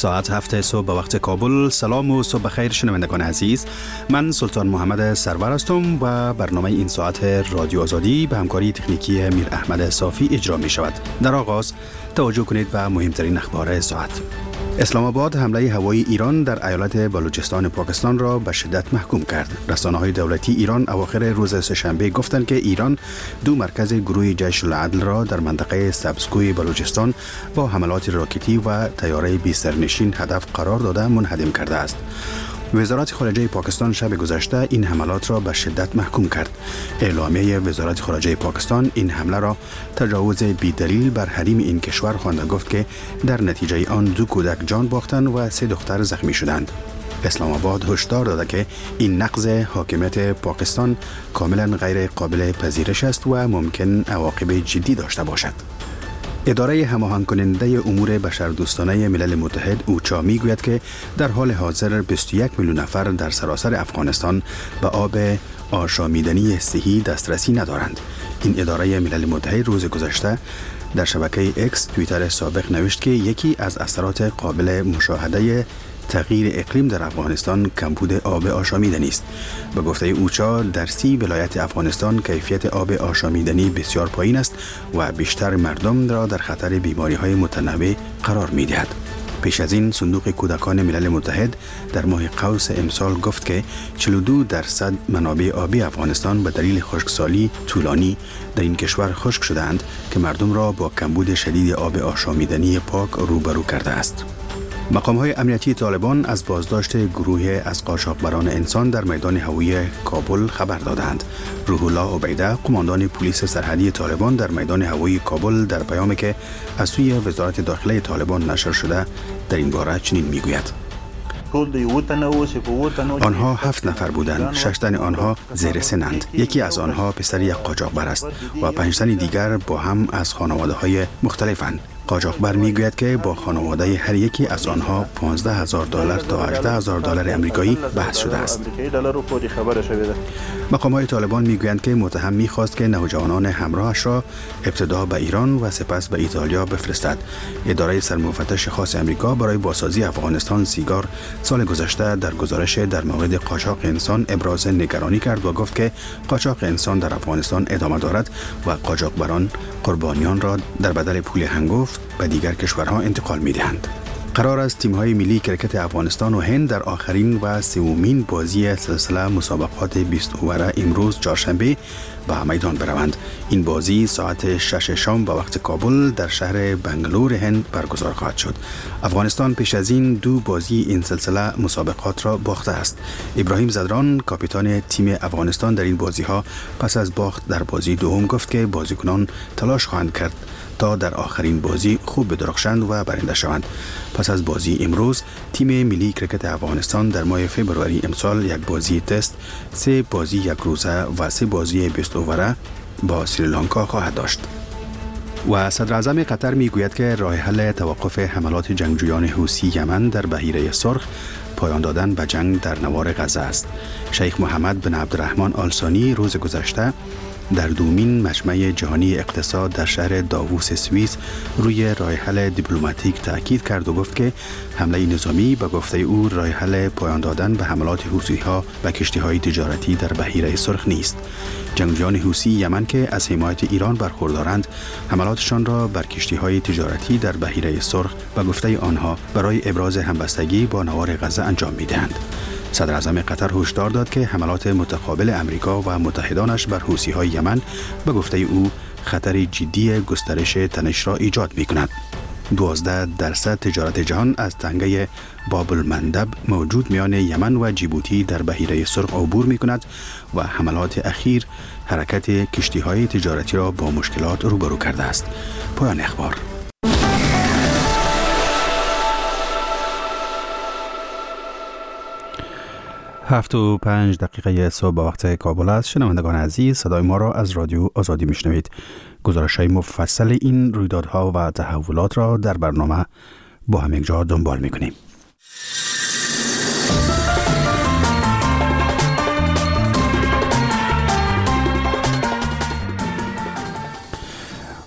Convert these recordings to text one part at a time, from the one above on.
ساعت 7 صبح به وقت کابل. سلام و صبح بخیر شنوندگان عزیز. من سلطان محمد سرور هستم و برنامه این ساعت رادیو آزادی به همکاری تکنیکی میر احمد صافی اجرا می شود. در آغاز توجه کنید به مهمترین اخبار ساعت. اسلام آباد حمله هوایی ایران در ایالت بلوچستان پاکستان را به شدت محکوم کرد. رسانه‌های دولتی ایران اواخر روز سه‌شنبه گفتند که ایران 2 مرکز گروه جیش العدل را در منطقه سبزگوی بلوچستان با حملات راکتی و طیاره بی سرنشین هدف قرار داده منهدم کرده است. وزارت خارجه پاکستان شب گذشته این حملات را به شدت محکوم کرد. اعلامیه وزارت خارجه پاکستان این حمله را تجاوز بی‌دلیل بر حریم این کشور خوانده گفت که در نتیجه آن 2 کودک جان باختند و 3 دختر زخمی شدند. اسلام آباد هشدار داده که این نقض حاکمیت پاکستان کاملا غیر قابل پذیرش است و ممکن عواقب جدی داشته باشد. اداره هماهنگ کننده امور بشردوستانه ملل متحد اوچا میگوید که در حال حاضر 21 میلیون نفر در سراسر افغانستان به آب آشامیدنی صحی دسترسی ندارند. این اداره ملل متحد روز گذشته در شبکه اکس توییتر سابق نوشت که یکی از اثرات قابل مشاهده تغییر اقلیم در افغانستان کمبود آب آشامیدنی است. به گفته اوچا در 30 ولایت افغانستان کیفیت آب آشامیدنی بسیار پایین است و بیشتر مردم را در خطر بیماری‌های متنوع قرار می‌دهد. پیش از این صندوق کودکان ملل متحد در ماه قوس امسال گفت که 42% منابع آبی افغانستان به دلیل خشکسالی طولانی در این کشور خشک شدند که مردم را با کمبود شدید آب آشامیدنی پاک روبرو کرده است. مقام‌های امنیتی طالبان از بازداشت گروه از قاچاقبران انسان در میدان هوایی کابل خبر دادند. روح الله عبیده، قماندان پلیس سرحدی طالبان در میدان هوایی کابل، در پیامی که از سوی وزارت داخله طالبان نشر شده در این باره چنین میگوید: آنها 7 نفر بودند. 6 تن آنها زیر سنند. یکی از آنها پسر یک قاچاقبر است و 5 تن دیگر با هم از خانواده‌های مختلفند. قاچاقبر میگوید که با خانواده هر یکی از آنها $15,000 تا $18,000 امریکایی بحث شده است. مقام‌های طالبان میگویند که متهم میخواست که نوجوانان همراهش را ابتدا به ایران و سپس به ایتالیا بفرستد. اداره سرمفتش خاص امریکا برای بازسازی افغانستان سیگار سال گذشته در گزارش در مورد قاچاق انسان ابراز نگرانی کرد و گفت که قاچاق انسان در افغانستان ادامه دارد و قاچاقبران قربانیان را در بدل پول هنگفت به دیگر کشورها انتقال می‌دهند. قرار است تیم‌های ملی کرکت افغانستان و هند در آخرین و سومین بازی سلسله مسابقات 20 اووره امروز چهارشنبه به میدان بروند. این بازی ساعت 6 شام به وقت کابل در شهر بنگلور هند برگزار خواهد شد. افغانستان پیش از این 2 بازی این سلسله مسابقات را باخته است. ابراهیم زدران کاپیتان تیم افغانستان در این بازی‌ها پس از باخت در بازی دوم گفت که بازیکنان تلاش خواهند کرد تا در آخرین بازی خوب بدرخشند و برنده شوند. پس از بازی امروز تیم ملی کرکت افغانستان در ماه فوریه امسال 1 بازی تست، 3 بازی 1 روزه و 3 بازی 20 اووره با سریلانکا خواهد داشت. و صدر اعظم قطر میگوید که راه حل توقف حملات جنگجویان حوثی یمن در بحیره سرخ پایان دادن به جنگ در نوار غزه است. شیخ محمد بن عبدالرحمن آل ثانی روز گذشته در دومین مجمع جهانی اقتصاد در شهر داووس سوئیس روی راه حل دیپلماتیک تاکید کرد و گفت که حمله نظامی به گفته او راه حل پایان دادن به حملات حوثی‌ها و کشتی‌های تجارتی در بحیره سرخ نیست. جنگجویان حوثی یمن که از حمایت ایران برخوردارند، حملاتشان را بر کشتی‌های تجارتی در بحیره سرخ به گفته آنها برای ابراز همبستگی با نوار غزه انجام می‌دهند. صدر اعظم قطر هشدار داد که حملات متقابل امریکا و متحدانش بر حوثی‌های یمن به گفته او خطر جدی گسترش تنش را ایجاد می‌کند. 12% تجارت جهان از تنگه باب المندب موجود میان یمن و جیبوتی در بحیره سرخ عبور می‌کند و حملات اخیر حرکت کشتی‌های تجارتی را با مشکلات روبرو کرده است. پایان اخبار. 7:05 صبح وقت کابل است. شنوندگان عزیز، صدای ما را از رادیو آزادی میشنوید. گزارش‌های مفصل این رویدادها و تحولات را در برنامه با هم یک جا دنبال می‌کنیم.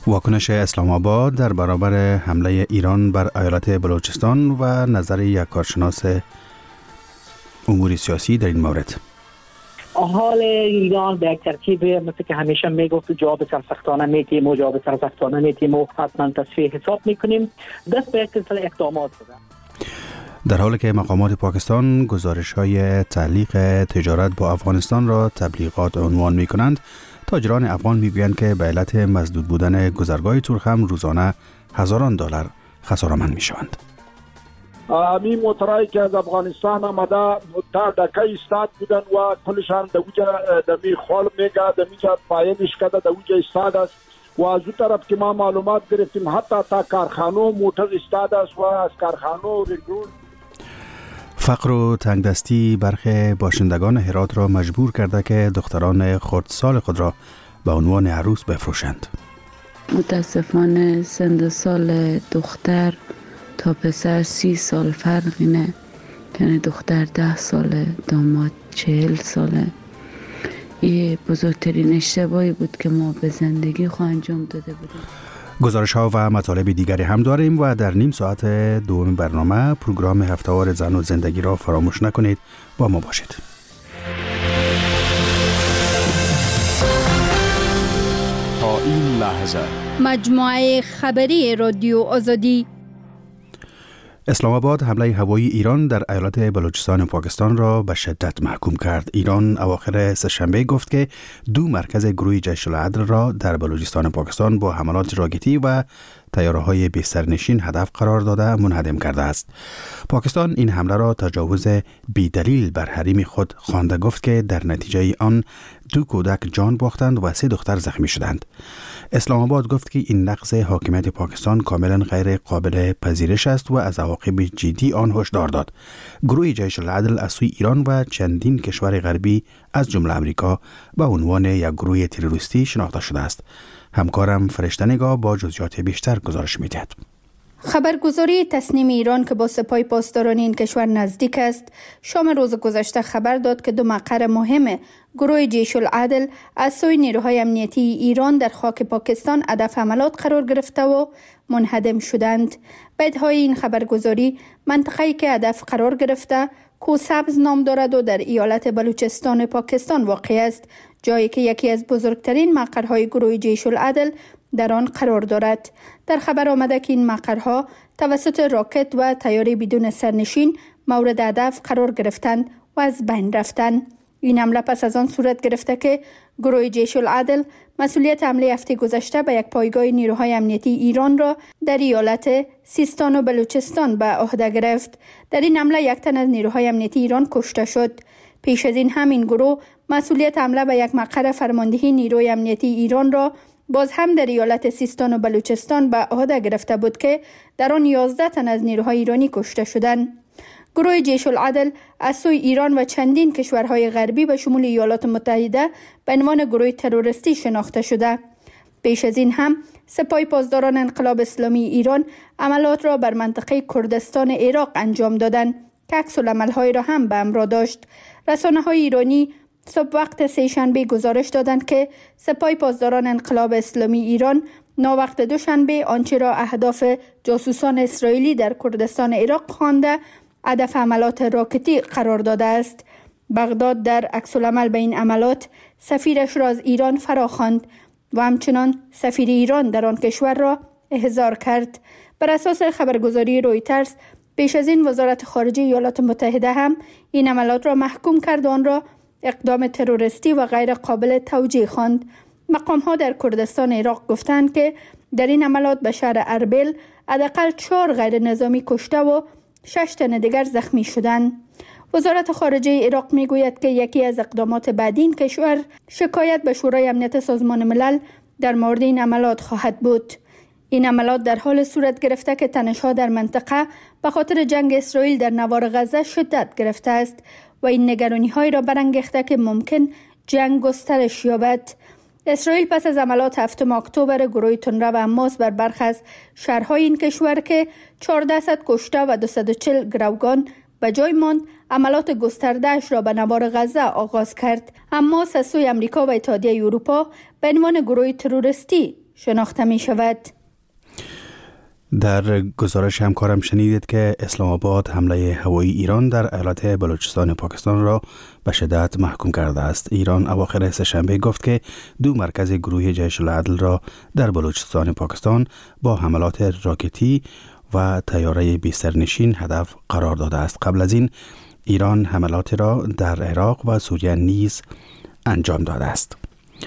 واکنش اسلام آباد در برابر حمله ایران بر ایالت بلوچستان و نظر یک کارشناس امور سیاسی در این مورد. حال ایران به یک ترکیب مثل که همیشه میگفت جواب سرسختانه میتیم و جواب سرسختانه میتیم و حتما تصفیه حساب میکنیم. دست به یک سلسله اقدامات زدن. در حالی که مقامات پاکستان گزارش‌های تعلیق تجارت با افغانستان را تبلیغات عنوان می‌کنند، تاجران افغان می‌گویند که به علت مسدود بودن گذرگاه تورخم روزانه هزاران دلار خساره‌مند می‌شوند. می موترایی که از افغانستان آمده تا دکه ایستاد بودن و کلشان دمی خال میگه دمیجا پایینش کده دوجا ایستاد است و از اون طرف که ما معلومات گرفتیم حتی تا کارخانو موتر ایستاد است و از کارخانو رنگون. فقر و تنگدستی برخی باشندگان هرات را مجبور کرده که دختران خردسال خود را به عنوان عروس بفروشند. متاسفانه سن سال دختر تا پسر 30 سال فرقی نه، یعنی دختر 10 ساله، داماد 40 ساله. این بزرگترین اشتباهی بود که ما به زندگی خود انجام داده بودیم. گزارش ها و مطالب دیگری هم داریم و در نیم ساعت دوم برنامه پروگرام هفته‌وار زن و زندگی را فراموش نکنید. با ما باشید. تا این لحظه مجموعه خبری رادیو آزادی. اسلام آباد حمله هوایی ایران در ایالت بلوچستان پاکستان را به شدت محکوم کرد. ایران اواخر سه‌شنبه گفت که 2 مرکز گروه جیش العدل را در بلوچستان پاکستان با حملات راکتی و طیاره‌های بی سرنشین هدف قرار داده منهدم کرده است. پاکستان این حمله را تجاوز بی دلیل بر حریم خود خوانده، گفت که در نتیجه آن 2 کودک جان باختند و 3 دختر زخمی شدند. اسلام آباد گفت که این نقض حاکمیت پاکستان کاملا غیر قابل پذیرش است و از عواقب جدی آن هشدار داد. گروه جیش العدل از سوی ایران و چندین کشور غربی از جمله امریکا به عنوان یک گروه تروریستی شناخته شده است. همکارم فرشته نگاه با جزئیات بیشتر گزارش می‌دهد. خبرگزاری تسنیم ایران که با سپاه پاسداران این کشور نزدیک است، شام روز گذشته خبر داد که 2 مقر مهم گروه جیش العدل از سوی نیروهای امنیتی ایران در خاک پاکستان هدف حملات قرار گرفته و منهدم شدند. بیت‌های این خبرگزاری منطقه‌ای که هدف قرار گرفته کوسبز نام دارد و در ایالت بلوچستان پاکستان واقع است، جایی که یکی از بزرگترین مقرهای گروه جیش العدل در آن قرار دارد. در خبر آمده که این مقرها توسط راکت و طیاره بدون سرنشین مورد هدف قرار گرفتند و از بین رفتند. این حمله پس از آن صورت گرفته که گروه جیش العدل مسئولیت حمله هفته گذشته به یک پایگاه نیروهای امنیتی ایران را در ایالت سیستان و بلوچستان به عهده گرفت. در این حمله 1 تن از نیروهای امنیتی ایران کشته شد. پیش از این هم این گروه مسئولیت حمله به یک مقر فرماندهی نیروی امنیتی ایران را باز هم در ایالت سیستان و بلوچستان به عهده گرفته بود که در آن 11 تن از نیروهای ایرانی کشته شدند. گروه جیش العدل از سوی ایران و چندین کشورهای غربی به شمول ایالات متحده به عنوان گروه تروریستی شناخته شده. پیش از این هم سپاه پاسداران انقلاب اسلامی ایران عملات را بر منطقه کردستان عراق انجام دادند که عکس‌العمل‌های را هم به همراه داشت. رسانه‌های ایرانی صبح وقت سه‌شنبه گزارش دادند که سپاه پاسداران انقلاب اسلامی ایران ناوقت دوشنبه آنچه را اهداف جاسوسان اسرائیلی در کردستان عراق خوانده هدف عملات راکتی قرار داده است. بغداد در عکس‌العمل به این عملات سفیرش را از ایران فراخواند و همچنان سفیر ایران در آن کشور را احضار کرد. بر اساس خبرگزاری رویترز پیش از این وزارت خارجه ایالات متحده هم این عملات را محکوم کرد و آن را اقدام تروریستی و غیر قابل توجیه خواند. مقام‌ها در کردستان عراق گفتند که در این عملات به شهر اربیل حداقل 4 غیر نظامی کشته و 6 تن دیگر زخمی شدند. وزارت خارجه عراق میگوید که یکی از اقدامات بعدی این کشور شکایت به شورای امنیت سازمان ملل در مورد این عملات خواهد بود. این عملات در حال صورت گرفته که تنش‌ها در منطقه به خاطر جنگ اسرائیل در نوار غزه شدت گرفته است و این نگرانی‌های را برانگیخته که ممکن جنگ گسترش یابد. اسرائیل پس از عملات 7 اکتبر گروه تندرو و حماس بر برخی از شهرهای این کشور که 1400 کشته و 240 گروگان به جای ماند، عملات گسترده‌اش را به نوار غزه آغاز کرد. حماس از سوی امریکا و اتحادیه اروپا به عنوان گروه تروریستی شناخته می شود. در گزارش همکارم شنیدید که اسلام آباد حمله هوایی ایران در ایالت بلوچستان پاکستان را به شدت محکوم کرده است. ایران اواخر سه‌شنبه گفت که 2 مرکز گروه جیش العدل را در بلوچستان پاکستان با حملات راکتی و طیاره بی سرنشین هدف قرار داده است. قبل از این ایران حملات را در عراق و سوریه نیز انجام داده است.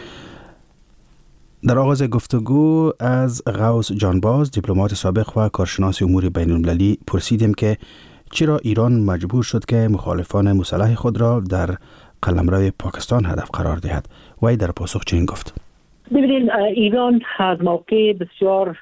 در آغاز گفتگو از غوث جانباز، دیپلمات سابق و کارشناس امور بین المللی، پرسیدیم که چرا ایران مجبور شد که مخالفان مسلح خود را در قلمرو پاکستان هدف قرار دهد. وی در پاسخ چنین گفت: ببینید، ایران از موقع بسیار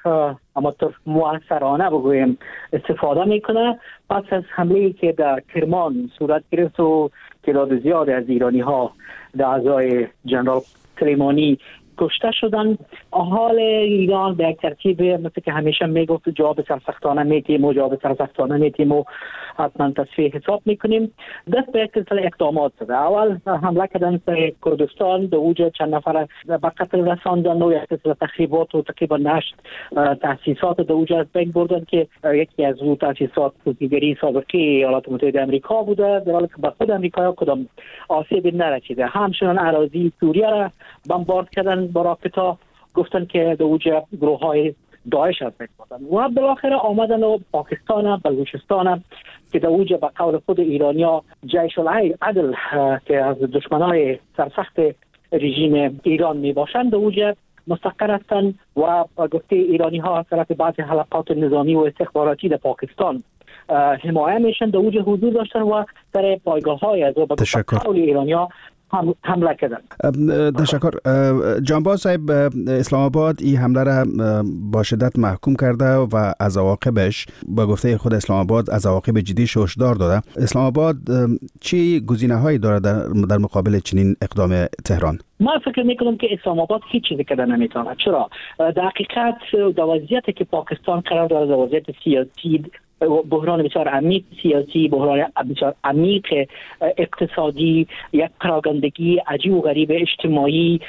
موثرانه بگویم استفاده میکنه. پس از حمله‌ای که در کرمان صورت گرفت و تعداد زیاد از ایرانی ها در اعضای جنرال سلیمانی کشته شدن، حال ایران به یک ترتیب مثل که همیشه میگفت جواب سرسختانه میتیم و جواب سرسختانه میتیم و حتما تصفیه حساب میکنیم. دست به یک سلسله اقدامات زده. اول حمله کردن سر کردستان، در اوج چند نفر به قتل رساندن و یک سلسله تخریبات و تقریبا 8 تاسیسات در اوج از بین بردن که یکی از اون تاسیسات سوزنیگری سابقه ایالات متحده آمریکا بوده، در حالی که به خود آمریکا کدام آسیبی نرسیده. همچنین اراضی سوریه را بمبارد کردن با راکت‌ها، گفتن که در اوج گروه‌های داعش هست می‌بودن و بالاخره آمدن و پاکستان، بلوچستان که در اوج به قول خود ایرانیا جیش العدل که از دشمنای سرسخت رژیم ایران میباشند در اوج مستقر هستند و گفته ایرانی ها از طرف بعضی حلقات نظامی و استخباراتی در پاکستان حمایه میشن، در اوج حضور داشتن و در پایگاه های از به قول ایرانیا حمله کردن. تشکر. جانباز صاحب، اسلام آباد این حمله را با شدت محکوم کرده و از عواقبش با گفته خود اسلام آباد از عواقب جدی هشدار داده. اسلام آباد چی گزینه‌هایی دارد در مقابل چنین اقدام تهران؟ ما فکر میکنم که اسلام آباد هیچ چیزی کردن نمیتونه. چرا؟ در حقیقت در وضعیتی که پاکستان قرار داره، در وضعیت سیاسی، بحران بسیار عمیق سیاسی، بحران بسیار عمیق اقتصادی، یک پراگندگی عجیب و غریب اجتماعی،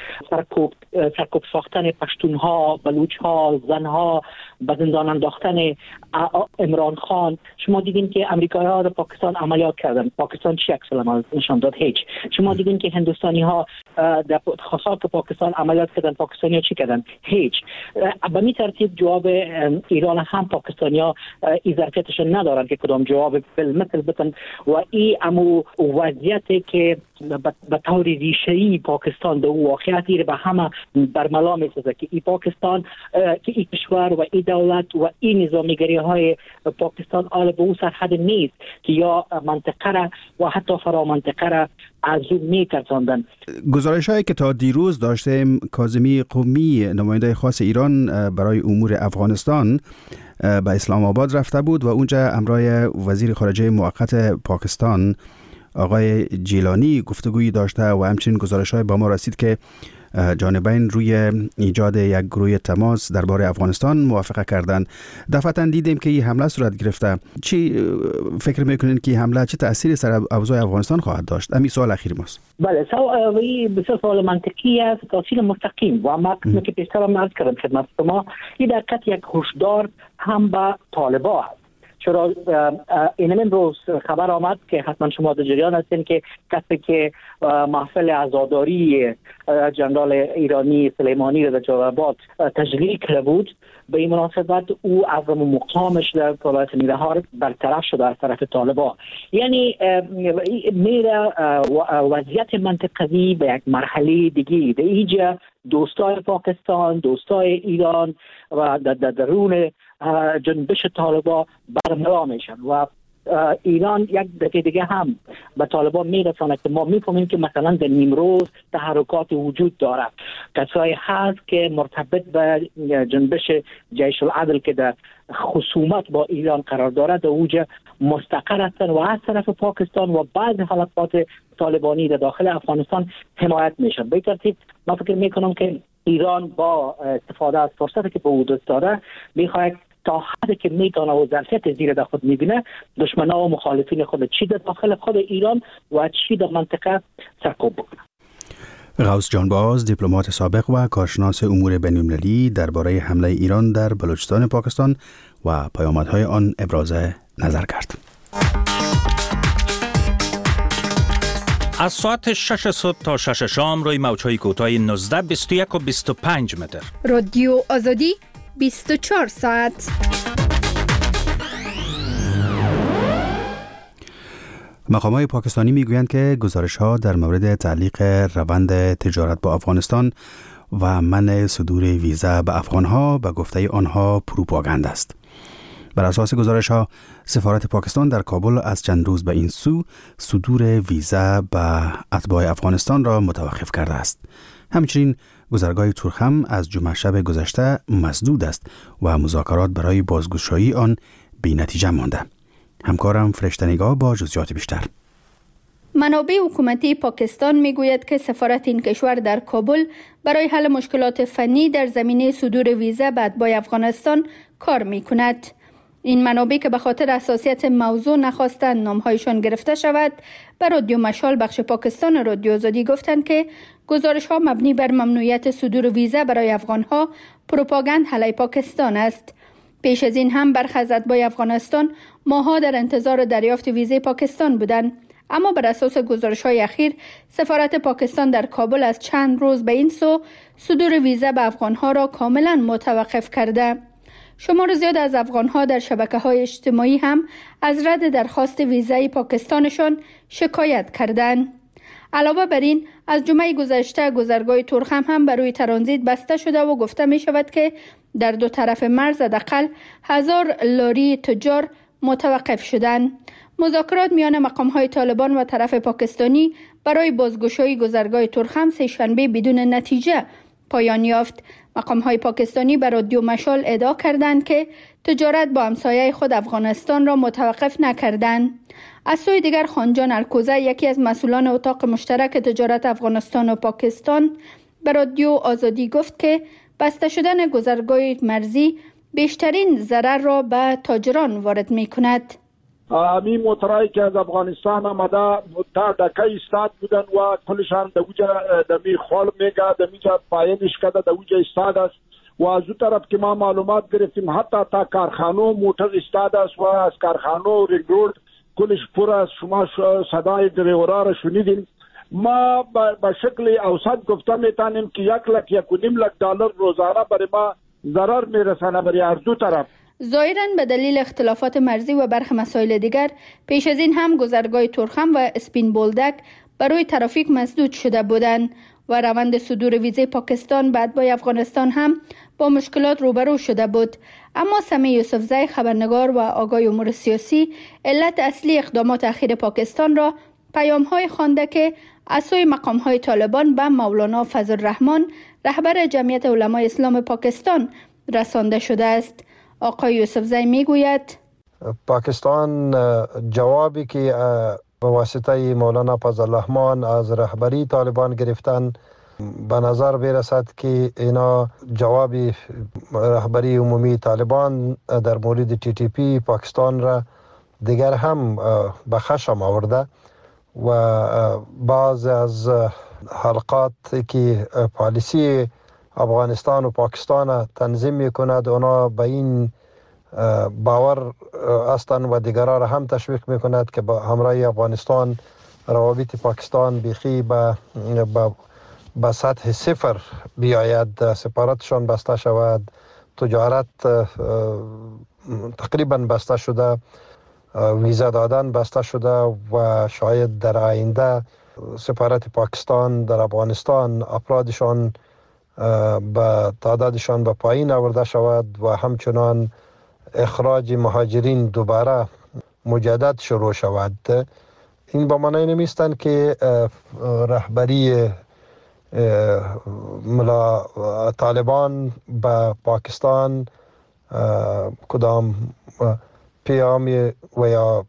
سرکوب ساختن پشتونها، بلوچها، زنها، به زندان انداختن عمران خان. شما دیدین که امریکایی‌ها در پاکستان عملیات کردن، پاکستان چی عکس العمل نشان داد؟ هیچ. شما دیدین که هندوستانی‌ها در خاصات پاکستان عملیات کردن، پاکستانی‌ها چی کردن؟ هیچ. به این ترتیب جواب ایران هم پاکستانی‌ها ظرفیتشون ندارن که کدام جواب بالمثل بدن و این امو وضعیتی که به طور ریشه‌ای پاکستان در واقعیتی رو به همه برملا می‌سازه که این پاکستان، که این کشور و این دولت و این نظامیگری‌های پاکستان آل به اون سرحد نیست که یا منطقه را و حتی فرامنطقه را از اون می‌ترساندن. گزارش‌هایی که تا دیروز داشتیم، کاظمی قمی نماینده خاص ایران برای امور افغانستان به اسلام آباد رفته بود و اونجا همراه وزیر خارجه موقت پاکستان آقای جیلانی گفتگویی داشته و همچنین گزارش‌های با ما رسید که جانبین روی ایجاد یک گروه تماس درباره افغانستان موافقه کردند. دفعتاً دیدیم که این حمله صورت گرفته. چی فکر میکنین که حمله چه تأثیری سر اوضاع افغانستان خواهد داشت؟ همین سوال اخیر ماست. بله، بسیار سوال منطقی است، تأثیر مستقیم و ما که پیشتر عرض کردم خدمت شما، این دقیقاً یک هشدار هم به طالبان است. چرا این امروز خبر آمد که حتما شما در جریان هستین که کسی که محفل عزاداری جنرال ایرانی سلیمانی را در جلال‌آباد تشکیل کرده بود، به این مناسبت او از مقامش در ولایت نیرهار برطرف شده از طرف طالبان. یعنی میره وضعیت منطقوی به یک مرحله دیگه. در اینجا دوستای پاکستان، دوستای ایران و در درون جنبش طالبان برملا میشن و ایران یک دفعه دیگه هم به طالبان میرسانه که ما میفهمیم که مثلا در نیمروز تحرکات وجود داره، کسایی هست که مرتبط به جنبش جیش العدل که در خصومت با ایران قرار داره در اوج مستقر هستند و از طرف پاکستان و بعض حلقات طالبانی در داخل افغانستان حمایت میشن. به ترتیب من فکر میکنم که ایران با استفاده از فرصتی که به او دست داره میخواد تا حدی که میتونه و ظرفیت زیر در خود میبینه دشمنان و مخالفین خود چی در داخل خود ایران و چی در منطقه سرکوب بکنه. غوث جانباز، دیپلمات سابق و کارشناس امور بین‌المللی درباره حمله ایران در بلوچستان پاکستان و پیامدهای آن ابراز نظر کرد. از ساعت 6 صبح تا 6 شام روی موج‌های کوتاه 19، 21 و 25 متر. رادیو آزادی 24 ساعت. مقامات پاکستانی میگویند که گزارش‌ها در مورد تعلیق روند تجارت با افغانستان و منع صدور ویزا به افغان‌ها به گفته آنها پروپاگاند است. بر اساس گزارش‌ها، سفارت پاکستان در کابل از چند روز به این سو صدور ویزا به اتباع افغانستان را متوقف کرده است. همچنین گذرگاه تورخم از جمعه شب گذشته مسدود است و مذاکرات برای بازگشایی آن بی‌نتیجه مانده. همکارم فرشته‌نگار با جزئیات بیشتر. منابع حکومتی پاکستان میگوید که سفارت این کشور در کابل برای حل مشکلات فنی در زمینه صدور ویزا به اتباع افغانستان کار میکند. این منابع که به خاطر حساسیت موضوع نخواستند نامهایشان گرفته شود، به رادیو مشال بخش پاکستان رادیو آزادی گفتند که گزارش‌ها مبنی بر ممنوعیت صدور ویزا برای افغان‌ها پروپاگاند علیه پاکستان است. پیش از این هم برخی از اتباع افغانستان ماه‌ها در انتظار دریافت ویزای پاکستان بودند، اما بر اساس گزارش‌های اخیر سفارت پاکستان در کابل از چند روز به این سو صدور ویزا به افغان‌ها را کاملا متوقف کرده. شمار زیاد از افغان‌ها در شبکه‌های اجتماعی هم از رد درخواست ویزای پاکستانشان شکایت کردند. علاوه بر این، از جمعه گذشته گذرگاه تورخم هم برای ترانزیت بسته شده و گفته می شود که در دو طرف مرز حداقل 1000 لاری تجار متوقف شدند. مذاکرات میان مقام‌های طالبان و طرف پاکستانی برای بازگشایی گذرگاه تورخم سه‌شنبه بدون نتیجه پایان یافت. مقام‌های پاکستانی بر رادیو مشال ادعا کردند که تجارت با همسایه خود افغانستان را متوقف نکردند. از سوی دیگر خانجان الکوزه، یکی از مسئولان اتاق مشترک تجارت افغانستان و پاکستان، به رادیو آزادی گفت که بسته شدن گذرگاه مرزی بیشترین ضرر را به تاجران وارد می کند. می موترایی که از افغانستان آمده تا دکه ایستاد بودن و کلشان دوجا دمی خال میگه دمیجا پایینش کده دوجا ایستاد است و از اون طرف که ما معلومات گرفتیم حتی تا کارخانو موتر ایستاد است و از کارخانو رینگ رود کلش پر است. شما صدای دریورا را شنیدین. ما به شکل اوسط گفته میتونیم که 1,1.5 دلار روزانه برای ما ضرر میرسانه برای هر دو طرف. ظاهراً به دلیل اختلافات مرزی و برخی مسائل دیگر پیش از این هم گذرگاه تورخم و اسپین بولدک برای ترافیک مسدود شده بودند و روند صدور ویزای پاکستان به اتباع افغانستان هم با مشکلات روبرو شده بود. اما سمیع یوسفزی، خبرنگار و آگاه امور سیاسی، علت اصلی اقدامات اخیر پاکستان را پیام‌های خوانده که از سوی مقام‌های طالبان به مولانا فضل الرحمن، رهبر جمعیت علمای اسلام پاکستان، رسانده شده است. آقای یوسفزی میگوید پاکستان جوابی که به واسطه مولانا فضل الرحمن از رهبری طالبان گرفتن به نظر برسد که اینا جواب رهبری عمومی طالبان در مورد TTP پاکستان را دیگر هم به خشم آورده و بعض از حلقات که پالیسی افغانستان و پاکستان تنظیم میکند اونا به این باور هستند و دیگرها را هم تشویق میکند که با همراه افغانستان روابط پاکستان بیخی به سطح صفر بیاید، سفارتشان بسته شود، تجارت تقریبا بسته شده، ویزا دادن بسته شده و شاید در آینده سفارت پاکستان در افغانستان افرادشان به تعدادشان به پایین آورده شود و همچنان اخراج مهاجرین دوباره مجدد شروع شود. این با معنی نمیستند که رهبری طالبان به پاکستان کدام پیامی و یا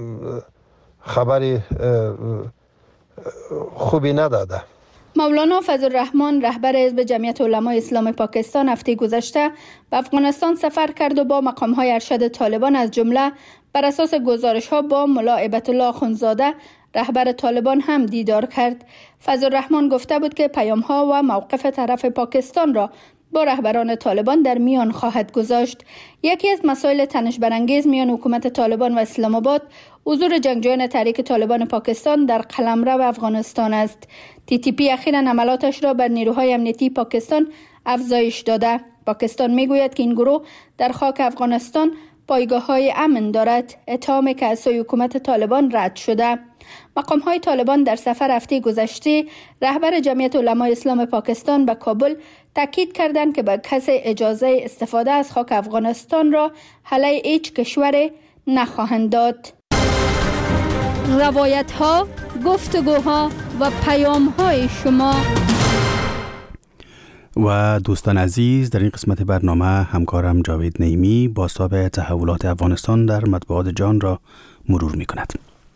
خبری خوبی نداده. مولانا فضل الرحمن، رهبر حزب جمعیت علمای اسلام پاکستان، هفته گذشته به افغانستان سفر کرد و با مقام‌های ارشد طالبان از جمله بر اساس گزارش‌ها با ملا هیبت الله اخندزاده، رهبر طالبان هم دیدار کرد. فضلالرحمن گفته بود که پیام‌ها و موقف طرف پاکستان را با رهبران طالبان در میان خواهد گذاشت. یکی از مسائل تنش برانگیز میان حکومت طالبان و اسلام آباد حضور جنگجویان تحریک طالبان پاکستان در قلمرو افغانستان است. TTP اخیراً عملاتش را بر نیروهای امنیتی پاکستان افزایش داده. پاکستان میگوید که این گروه در خاک افغانستان پایگاه‌های امن دارد، اتهامی که از سوی حکومت طالبان رد شده. مقام‌های طالبان در سفر هفته گذشته رهبر جمعیت علمای اسلام پاکستان به کابل تاکید کردند که به کسی اجازه استفاده از خاک افغانستان را علیه هیچ کشور نخواهند داد. روایت‌ها، گفتگوها و پیام‌های شما. و دوستان عزیز، در این قسمت برنامه همکارم جاوید نعیمی بازتاب تحولات افغانستان در مطبوعات جهان را مرور می کند.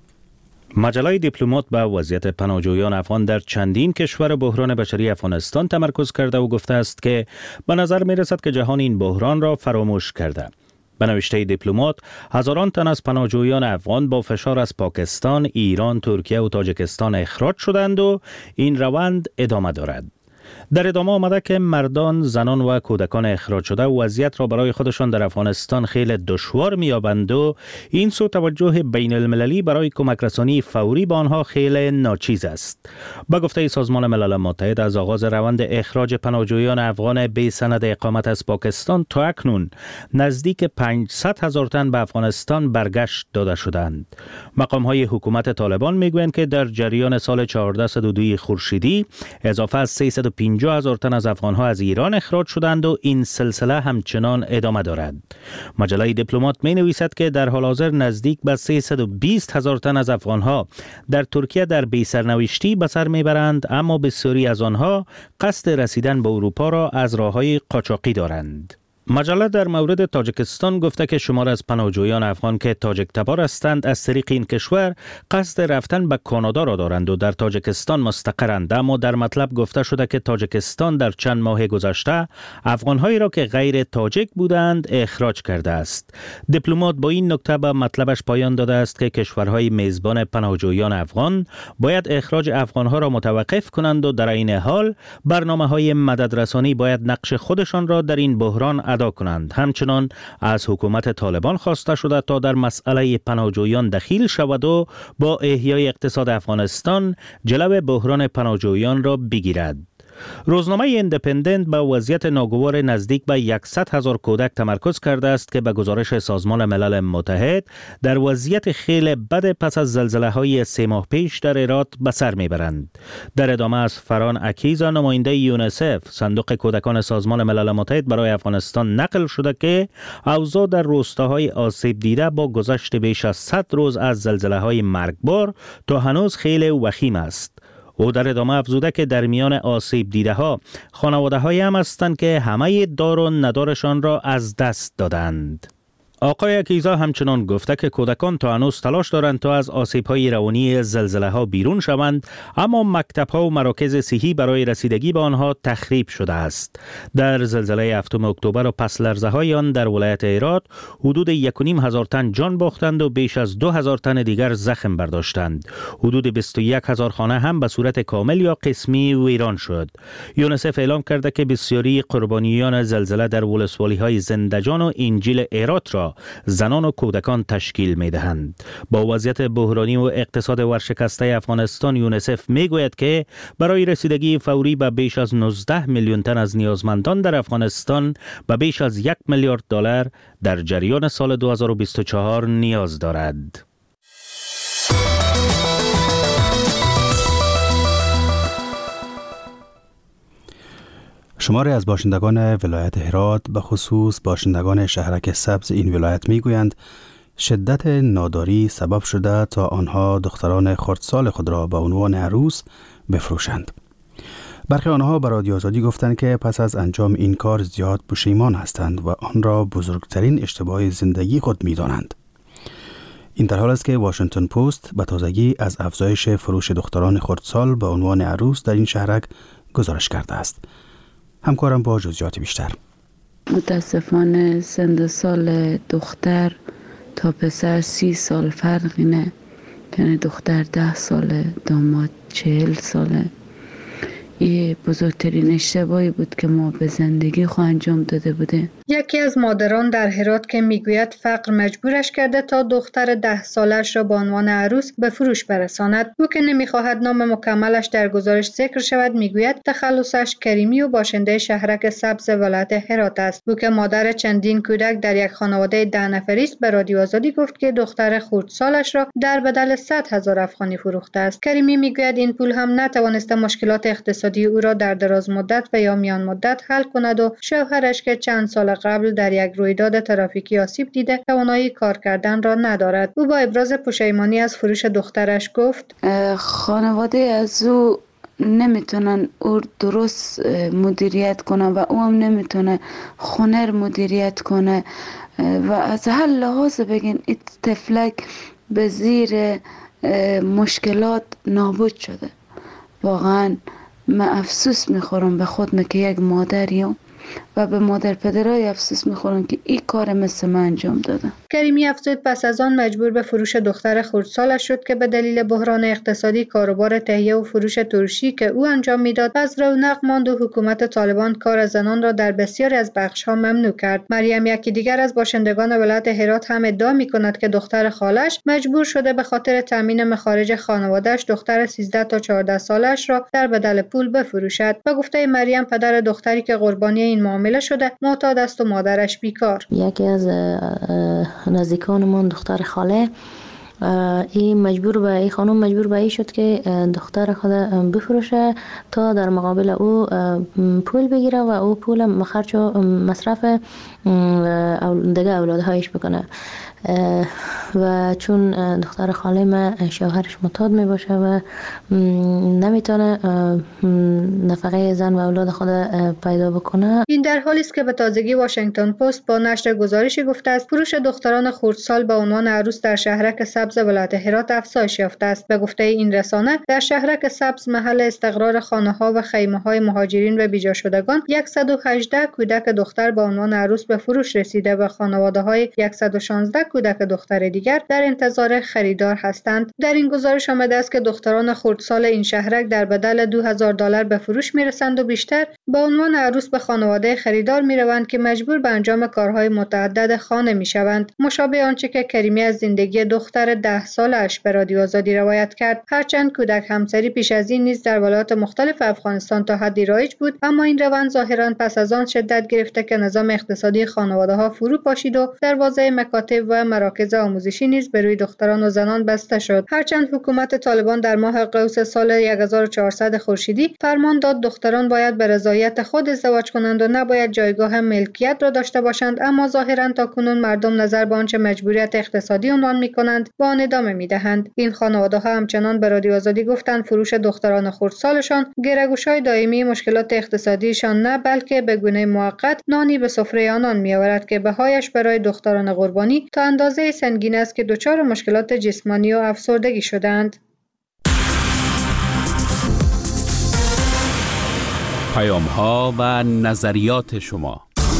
مجله دیپلمات به وضعیت پناهجویان افغان در چندین کشور بحران بشری افغانستان تمرکز کرده و گفته است که به نظر می رسد که جهان این بحران را فراموش کرده. به نوشته دیپلمات، هزاران تن از پناهجویان افغان با فشار از پاکستان، ایران، ترکیه و تاجیکستان اخراج شدند و این روند ادامه دارد. در ادامه آمده که مردان، زنان و کودکان اخراج شده وضعیت را برای خودشان در افغانستان خیلی دشوار می‌یابند و این سو توجه بین المللی برای کمک رسانی فوری به آنها خیلی ناچیز است. با گفته سازمان ملل متحد، از آغاز روند اخراج پناهجویان افغان بی سند اقامت از پاکستان تا اکنون نزدیک 500,000 تن به افغانستان برگشت داده شدند. مقام‌های حکومت طالبان می‌گویند که در جریان سال 1402 خورشیدی اضافه از 350,000 تن از افغانها از ایران اخراج شدند و این سلسله همچنان ادامه دارد. مجله دیپلمات می نویسد که در حال حاضر نزدیک به 320,000 تن از افغانها در ترکیه در بی سرنوشتی به سر می برند، اما بسیاری از آنها قصد رسیدن به اروپا را از راههای قاچاقی دارند. مجله در مورد تاجیکستان گفته که شمار از پناهجویان افغان که تاجیک تبار هستند از طریق این کشور قصد رفتن به کانادا را دارند و در تاجیکستان مستقرند، اما در مطلب گفته شده که تاجیکستان در چند ماه گذشته افغانهایی را که غیر تاجیک بودند اخراج کرده است. دیپلمات با این نکته به مطلبش پایان داده است که کشورهای میزبان پناهجویان افغان باید اخراج افغانها را متوقف کنند و در این حال برنامه‌های مددرسانی باید نقش خودشان را در این بحران ادا کنند. همچنان از حکومت طالبان خواسته شده تا در مسئله پناهجویان دخیل شود و با احیای اقتصاد افغانستان جلو بحران پناهجویان را بگیرد. روزنامه ایندیپندنت به وضعیت ناگوار نزدیک به 100,000 کودک تمرکز کرده است که به گزارش سازمان ملل متحد در وضعیت خیلی بد پس از زلزله‌های 3 ماه پیش در هرات به سر میبرند. در ادامه از فران اکیزا، نماینده یونیسف، صندوق کودکان سازمان ملل متحد برای افغانستان نقل شده که اوضاع در روستاهای آسیب دیده با گذشت بیش از 100 روز از زلزله‌های مرگبار تا هنوز خیلی وخیم است. او در ادامه افزوده که در میان آسیب دیده ها خانواده هایی هم هستند که همه دار و ندارشان را از دست دادند. آقای اکیزا همچنان گفته که کودکان تا هنوز تلاش دارند تا از آسیب‌های روانی زلزله‌ها بیرون شوند، اما مکتب‌ها و مراکز صحی برای رسیدگی به آنها تخریب شده است. در زلزله 7 اکتبر و پس لرزه‌های آن در ولایت هرات حدود 1,500 تن جان باختند و بیش از 2,000 تن دیگر زخم برداشتند. حدود 21,000 خانه هم به صورت کامل یا قسمی ویران شد. یونیسف اعلام کرده که بسیاری قربانیان زلزله در ولسوالی‌های زندجان و انجیل هرات را زنان و کودکان تشکیل می دهند. با وضعیت بحرانی و اقتصاد ورشکسته افغانستان، یونیسف می گوید که برای رسیدگی فوری به بیش از 19 میلیون تن از نیازمندان در افغانستان به بیش از 1 میلیارد دلار در جریان سال 2024 نیاز دارد. شماری از باشندگان ولایت هرات، به خصوص باشندگان شهرک سبز این ولایت میگویند شدت ناداری سبب شده تا آنها دختران خردسال خود را به عنوان عروس بفروشند. برخی آنها به رادیو آزادی گفتند که پس از انجام این کار زیاد پشیمان هستند و آن را بزرگترین اشتباه زندگی خود می‌دانند. این در حال است که واشنگتن پست به تازگی از افزایش فروش دختران خردسال به عنوان عروس در این شهرک گزارش کرده است. همکارم با جزئیات بیشتر. متاسفانه سن سال دختر تا پسر 30 سال فرقی نه یعنی دختر 10 ساله، داماد 40 ساله. این بزرگترین اشتباهی بود که ما به زندگی خود انجام داده بوده. یکی از مادران در هرات که میگوید فقر مجبورش کرده تا دختر 10 سالش را به عنوان عروس به فروش برساند. او که نمیخواهد نام مکملش در گزارش ذکر شود میگوید تخلصش کریمی و باشنده شهرک سبز ولایت هرات است. او که مادر چندین کودک در یک خانواده 10 نفری است به رادیو آزادی گفت که دختر خردسالش را در بدل 100,000 افغانی فروخته است. کریمی میگوید این پول هم نتوانسته مشکلات اقتصادی او را در دراز مدت و یا میان مدت حل کند و شوهرش که چند سال قبل در یک رویداد ترافیکی آسیب دیده توانایی کار کردن را ندارد. او با ابراز پشیمانی از فروش دخترش گفت خانواده از او نمیتونن او درست مدیریت کنه و او هم نمیتونه خونه مدیریت کنه و از هر لحاظ بگین این طفلک به زیر مشکلات نابود شده. واقعا من افسوس میخورم به خودم که یک مادریم و به مادر پدرای افسوس میخورم که این کار مثل من انجام دادم. کریمی افزود پس از آن مجبور به فروش دختر خردسالش شد که به دلیل بحران اقتصادی کاروبار تهیه و فروش ترشی که او انجام میداد از رونق ماند و حکومت طالبان کار زنان را در بسیاری از بخش‌ها ممنوع کرد. مریم یکی دیگر از باشندگان ولایت هرات هم ادعا میکند که دختر خالش مجبور شده به خاطر تامین مخارج خانواده‌اش دختر 13 تا 14 سالش را در بدل پول بفروشد. به گفته مریم پدر دختری که قربانی این معامله شده معتاد است و مادرش بیکار. یکی از نزدیکانمان دختر خاله این خانم مجبور به این شد که دختر خود بفروشه تا در مقابل او پول بگیره و او پول خرج و مصرف دیگه اولادهایش بکنه. و چون دختر خاله من شوهرش معتاد می باشه و نمیتونه نفقه زن و اولاد خود پیدا بکنه. این در حالی است که به تازگی واشنگتن پست با نشر گزارشی گفته است فروش دختران خردسال به عنوان عروس در شهرک سبز ولایت هرات افزایش یافته است. به گفته این رسانه در شهرک سبز محل استقرار خانه‌ها و خیمه‌های مهاجرین و بیجا شدگان 118 کودک دختر به عنوان عروس به فروش رسیده و خانواده‌های 116 کودک دختر دیگر در انتظار خریدار هستند. در این گزارش آمده است که دختران خردسال این شهرک در بدل $2000 به فروش میرسند و بیشتر به عنوان عروس به خانواده خریدار میروند که مجبور به انجام کارهای متعدد خانه میشوند. مشابه آنچه که کریمی از زندگی دختر 10 سالش به رادیو آزادی روایت کرد. هرچند کودک همسری پیش از این نیز در ولایات مختلف افغانستان تا حدی رایج بود، اما این روند ظاهرا پس از آن شدت گرفته که نظام اقتصادی خانواده‌ها فرو پاشید و دروازه مکاتب و مراکز آموزشی نیز به روی دختران و زنان بسته شد. هرچند حکومت طالبان در ماه قوس سال 1400 خورشیدی فرمان داد دختران باید به رضایت خود ازدواج کنند و نباید جایگاه ملکیت را داشته باشند، اما ظاهرا تاکنون مردم نظر به آنچه مجبوریت اقتصادی عنوان می‌کنند با آن ادامه می‌دهند. این خانواده‌ها همچنان به رادیو آزادی گفتند فروش دختران خردسالشان گره‌گشای دائمی مشکلات اقتصادیشان نه بلکه به گونه موقت نانی به سفره آنان می‌آورد که بهایش برای دختران قربانی تا اندازه سنگین است که دچار مشکلات جسمانی و افسردگی شدند. پیام‌ها و نظریات شما.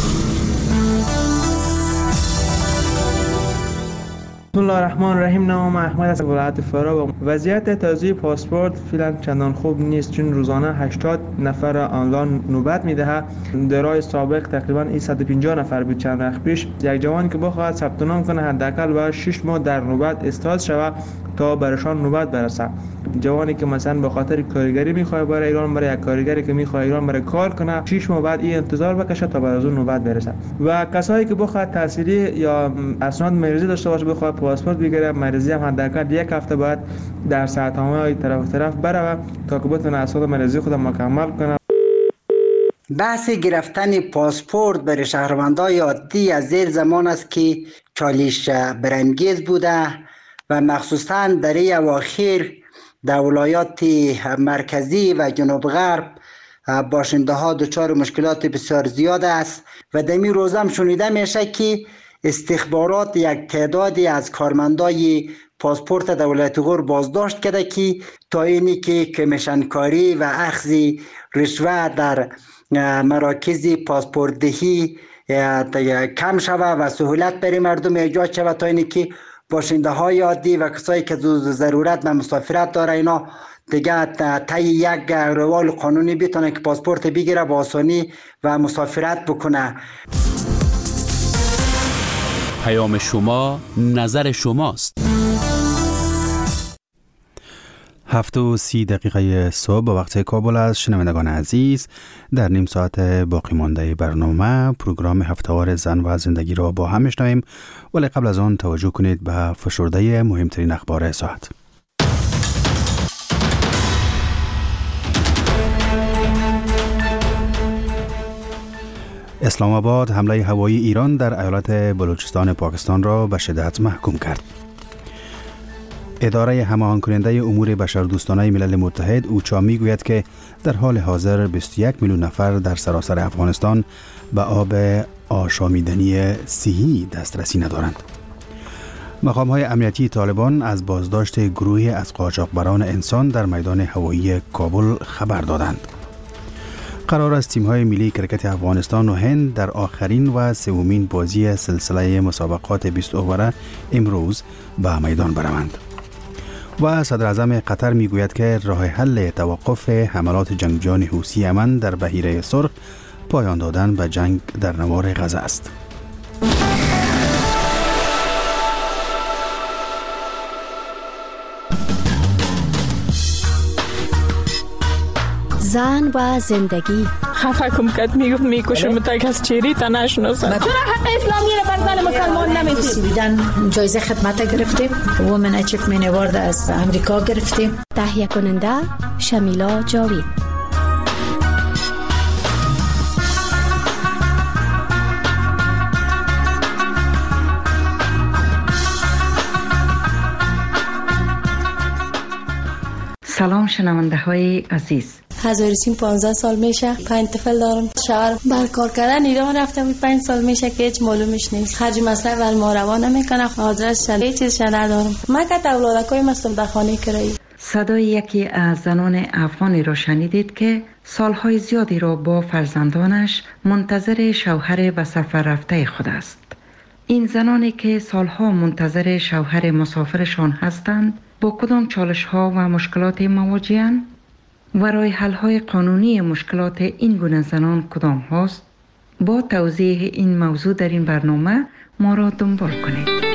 بسم الله الرحمن الرحیم. نام احمد از ولایت فرا. وضعیت توزیع پاسپورت فعلا چندان خوب نیست، چون روزانه 80 نفر آنلاین نوبت میدهد. درای سابق تقریبا 150 نفر بود چند وقت پیش. یک جوان که بخواهد ثبت نام کنه حداقل باید 6 ماه در نوبت استاد شود تا برشان نوبت برسه. جوانی که مثلا به خاطر کارگری میخواد برای ایران، برای یک کارگری که میخواد ایران برای کار کنه 6 ماه بعد این انتظار بکشه تا بعد از اون نوبت برسه. و کسایی که بخواد تحصیلی یا اسناد مریضی داشته باشه بخواد پاسپورت بگیره، مریضی هم حداقل یک هفته بعد در ساعت‌های طرف بره تا که بتونه اسناد مریضی خود مکمل کنه. بحث گرفتن پاسپورت برای شهروندان عادی از زیر زمان است که چالش برانگیز بوده و مخصوصاً در این اواخر در ولایات مرکزی و جنوب غرب باشنده ها دچار مشکلات بسیار زیاد است و در این روز هم شنیده میشه که استخبارات یک تعدادی از کارمندای پاسپورت دولت غور بازداشت کرده که تا اینی که کمیشن کاری و اخذ رشوه در مراکز پاسپورت دهی کم شود و سهولت برای مردم ایجاد شود تا اینی که باشنده های عادی و کسایی که ضرورت و مسافرت داره اینا دیگه طی یک روال قانونی بتونه که پاسپورت بگیره با آسانی و مسافرت بکنه. پیام شما نظر شماست. 7:30 صبح به وقت کابل است. شنوندگان عزیز، در نیم ساعت باقی مانده برنامه پروگرام هفته‌وار زن و زندگی را با هم میشنویم، ولی قبل از آن توجه کنید به فشرده مهمترین اخبار ساعت. اسلام آباد حمله هوایی ایران در ایالت بلوچستان پاکستان را به شدت محکوم کرد. اداره هماهنگ کننده امور بشردوستانه ملل متحد اوچا میگوید که در حال حاضر 21 میلیون نفر در سراسر افغانستان به آب آشامیدنی صحی دسترسی ندارند. مقام‌های امنیتی طالبان از بازداشت گروهی از قاچاقبران انسان در میدان هوایی کابل خبر دادند. قرار است تیم‌های ملی کرکت افغانستان و هند در آخرین و سومین بازی سلسله مسابقات 20 اووره امروز به میدان بروند. و صدر اعظم قطر میگوید که راه حل توقف حملات جنگجویان حوثی یمن در بحیره سرخ پایان دادن به جنگ در نوار غزه است. زن و زندگی. خفه کم کت میگفت میکشم تا کس چیری تا نشناسم. چرا حق اسلامی رو بر زن مسلمان نمیدید؟ دیدن جایزه خدمت گرفتیم. وومن اچیومنت اوارد از امریکا گرفتیم. تهیه کننده شمیلا جاوید. سلام شنونده های عزیز. از رسیم 15 سال میشه، 5 طفل دارم. شوهر بر کار کردن ایران رفته بود، 5 سال میشه که هیچ معلومش نیست. خرج مصرف ول ما روان نمیکنه، آدرس هیچ چیزش ندارم. من که اولادکای مستم در خانه کرایی. صدای یکی از زنان افغانی را شنیدید که سالهای زیادی را با فرزندانش منتظر شوهر به سفر رفته خود است. این زنانی که سالها منتظر شوهر مسافرشان هستند با کدام چالش ها و مشکلات مواجه‌اند و راه حل های قانونی مشکلات این گونه زنان کدام هاست؟ با توضیح این موضوع در این برنامه ما را دنبال کنید.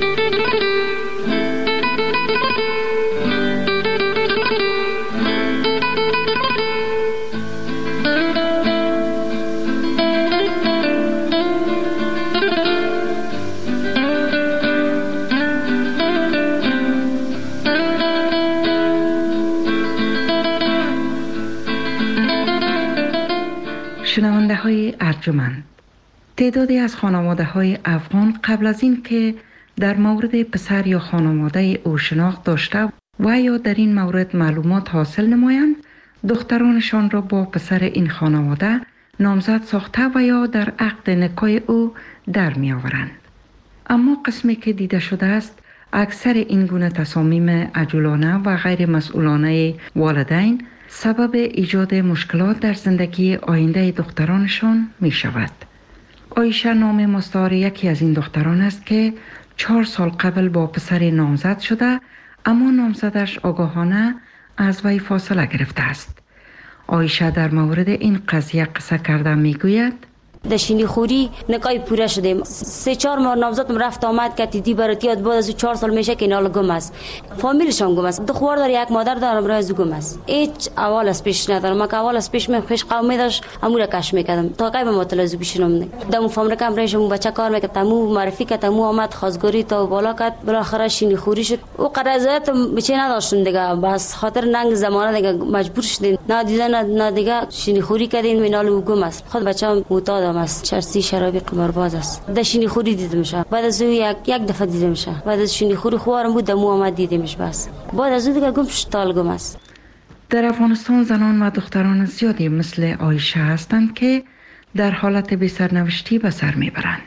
شنونده های ارجمند، تعدادی از خانواده های افغان قبل از این که در مورد پسر یا خانواده او شناخت داشته و یا در این مورد معلومات حاصل نمایند، دخترانشان را با پسر این خانواده نامزد ساخته و یا در عقد نکاح او در می آورند. اما قسمی که دیده شده است، اکثر این گونه تصامیم عجولانه و غیر مسئولانه والدین سبب ایجاد مشکلات در زندگی آینده دخترانشان می شود. عایشه نام مستعار یکی از این دختران است که 4 سال قبل با پسر نامزد شده، اما نامزدش آگاهانه از وی فاصله گرفته است. عایشه در مورد این قضیه قصه کرده می گوید: دشینی خوری نکای پوره شدیم. 3-4 ماه نامزدم رفت آمد که دیدی براتیات بعد از 4 سال میشه که اینا گم است. فامیلشان گم است. 2 خواهر داره، 1 مادر دارم، راه از گم است. هیچ اول از پیش ندارم. ما که اول از پیش پیش قومی داشت امور کش میکردم تا کی به متلازم بشینم نه. دم فامیل کم رشم بچه کار میکرد، تمو معرفی کرد، تمو آمد خواستگاری تا بالا کرد، بالاخره شینی خوری شد. او قرارداد بچه نداشتن دیگه، بس خاطر ننگ زمانه دیگه مجبور شدیم. نه دیدن نه دیگه شینی خوری کردین مینال گم است. خود بچه‌ام معتاد است، چرسی شرابی قمارباز است. دشینی خوری دیدمش. بعد از یک دفعه دیدمش. بعد از شینی خوری خوارم بود دمو آمد دیدمش. بس بعد از اون دیگه گم شد گم است. در افغانستان زنان و دختران زیادی مثل عایشه هستند که در حالت بی سرنوشتی به سر میبرند.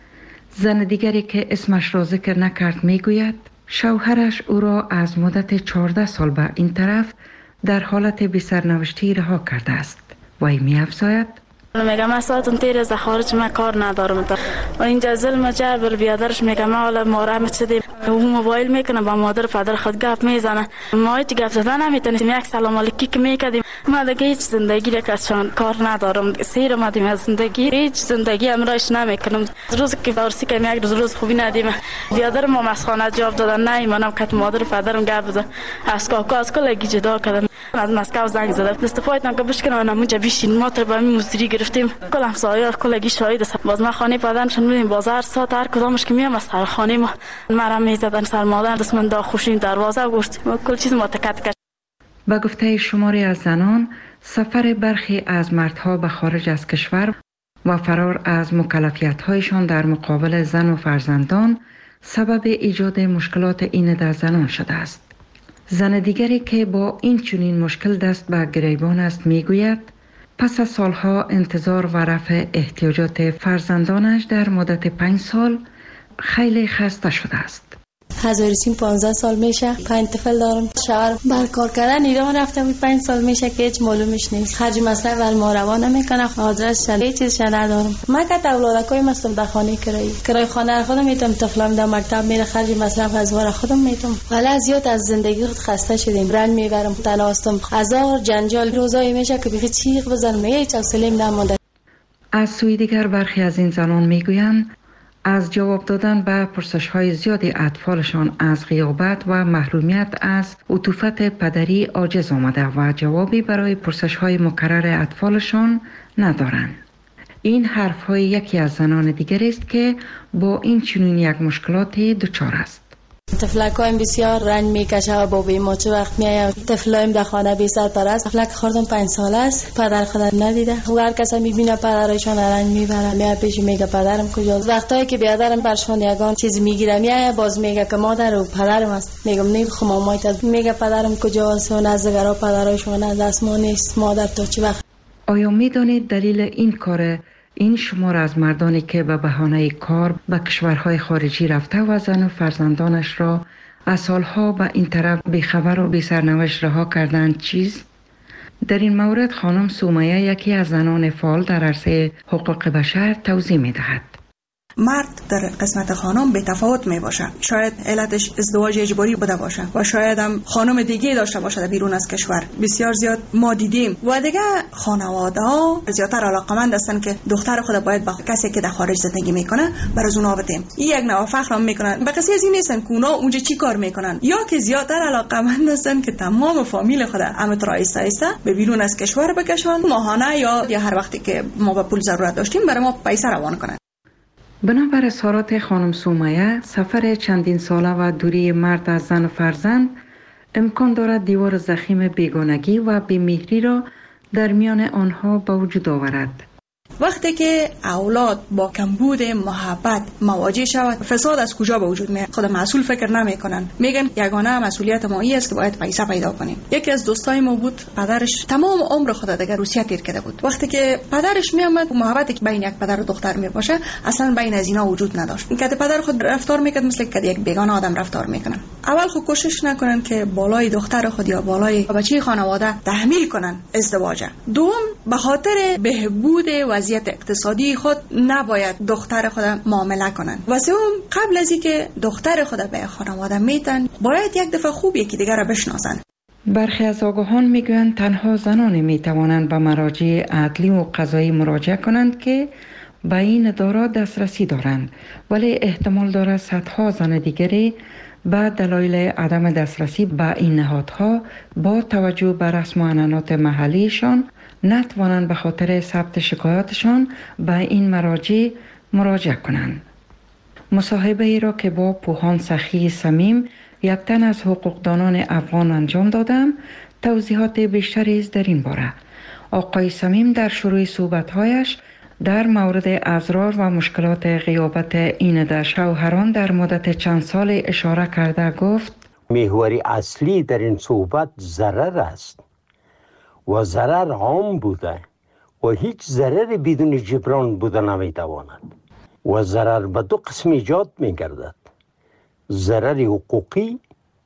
زن دیگری که اسمش را ذکر نکرد میگوید شوهرش او را از مدت 14 سال به این طرف در حالت بی سرنوشتی رها کرده است. وی می‌افزاید: میگم من ساعتون تیر از خارج من کار ندارم و اینجا ظلم جبر بیادرش میگم ما حالا مورم شدیم او موبایل میکنه با مادر پدر خود گپ میزنه ما هیچ گپ زدن نمیتونیم یک سلام علیکی که میکردیم ما دیگه هیچ زندگی رکشان کار ندارم سیر اومدیم از زندگی هیچ زندگی امرایش نمیکنم روز که فارسی که یک روز خوبی ندیم بیادر ما مسخانه جواب دادن نه منم کت مادر پدرم گپ زد از کاکا از کلگی جدا کردم از مسکو زنگ زدم دست پایتون که بشکنم اونجا بشین ما تر با مزدوری گرفتیم کل همسایه کلگی شاهد است باز ما خانه پدرشون میریم بازار ساعت هر کدامش که میام از سر خانه ما مرا میزدن سر مادر دست من دا خوشیم دروازه گشتیم کل چیز متکت کرد. با گفته شماری از زنان سفر برخی از مردها به خارج از کشور و فرار از مکلفیت‌هایشان در مقابل زن و فرزندان سبب ایجاد مشکلات این در زنان شده است. زن دیگری که با این چنین مشکل دست به گریبان است میگوید پس از سالها انتظار و رفع احتیاجات فرزندانش در مدت 5 سال خیلی خسته شده است. هزارسیم 15 سال میشه 5 طفل دارم شوهر بر کار کردن ایران رفته بود 5 سال میشه که هیچ معلومش نیست خرج مصرف ول ما روا نمیکنه آدرس هیچ چیزش ندارم من که اولادکای مستم در خانه کرای خانه خودم میتونم طفلام در مکتب میره خرج مصرف از وار خودم میتونم ولی زیاد از زندگی خود خسته شدیم رنج میبرم تناستم هزار جنجال روزایی میشه که بخی چیغ بزنم هیچ حوصله نمونده. از سوی دیگر برخی از این زنان میگویند از جواب دادن به پرسش‌های زیادی اطفالشان از غیابت و محرومیت از عطوفت پدری عاجز آمده و جوابی برای پرسش‌های مکرر اطفالشان ندارند. این حرف‌های یکی از زنان دیگری است که با این چنین یک مشکلاتی دچار است. طفلکایم بسیار رنج میکشه و بابی ما چه وقت میایم طفلایم در خانه بی سرپرست طفلک خوردم 5 ساله است پدر خودم ندیده و هر کس میبینه پدرشان رنج میبره میاد پیش میگه پدرم کجاست وقتایی که بیادرم برشان یگان چیز میگیره میاد باز میگه که مادر و پدرم است میگم نید خو مامایت میگه پدرم کجاست و نزدگرا پدرشون از دست ما نیست مادر تا چه وقت. آیا میدانید دلیل این کار این شمار از مردانی که به بهانه کار به کشورهای خارجی رفته و زن و فرزندانش را از سالها به این طرف بیخبر و بی سرنوشت رها کردند چیست؟ در این مورد خانم سومیه یکی از زنان فعال در عرصه حقوق بشر توضیح می دهد. مرد در قسمت خانم به تفاوت می باشه شاید علتش ازدواج اجباری بوده باشه و شاید هم خانم دیگه داشته باشه در بیرون از کشور بسیار زیاد ما دیدیم و دیگه خانواده ها زیادتر علاقمند هستن که دختر خود باید با کسی که در خارج زندگی میکنه بر از اونها بدیم این یک نوع فخر هم میکنن به کسی از این نیستن که اونا اونجا چی کار میکنن یا که زیادتر علاقمند هستن که تمام فامیل خود امت را ایسته به بیرون از کشور بکشن ماهانه یا هر وقتی که ما به پول ضرورت داشتیم برای ما پیسه روان کنن. بنابر اظهارات خانم سومیه سفر چندین ساله و دوری مرد از زن و فرزند امکان دارد دیوار ضخیم بیگانگی و بی‌مهری را در میان آنها به وجود آورد. وقتی که اولاد با کمبود محبت مواجه شود فساد از کجا به وجود میاد خود مسئول فکر نمیکنن میگن یگانه مسئولیت ما است که باید پیسه پیدا کنیم. یکی از دوستای ما بود پدرش تمام عمر خود دیگه روسیه تیر کرده بود وقتی که پدرش میامد محبتی که بین یک پدر و دختر میباشه اصلا بین از اینا وجود نداشت این که پدر خود رفتار میکرد مثل که یک بیگانه آدم رفتار میکنن. اول خود کوشش نکنن که بالای دختر خود یا بالای بچه خانواده تحمیل کنن ازدواج. دوم به خاطر بهبود وضعیت اقتصادی خود نباید دختر خود معامله کنن و سوم قبل از اینکه دختر خود به خانواده میتن باید یک دفعه خوب یکی دیگر را بشناسن. برخی از آگاهان میگویند تنها زنان میتوانند به مراجع عدلی و قضایی مراجعه کنند که به این ادارات دسترسی دارند ولی احتمال دارد صدها زن دیگری به دلایل عدم دسترسی به این نهادها با توجه به رسم و عنعنات محلیشان نتوانند به خاطر ثبت شکایاتشان به این مراجع مراجعه کنند. مصاحبه ای را که با پوهان سخی صمیم یک تن از حقوقدانان افغان انجام دادم توضیحات بیشتری است در این باره. آقای صمیم در شروع صحبت‌هایش در مورد اضرار و مشکلات غیابت این در شوهران در مدت چند سال اشاره کرده گفت محور اصلی در این صحبت ضرر است و ضرر عام بوده و هیچ ضرر بدون جبران بوده نمیتواند و ضرر به دو قسم ایجاد میگردد ضرر حقوقی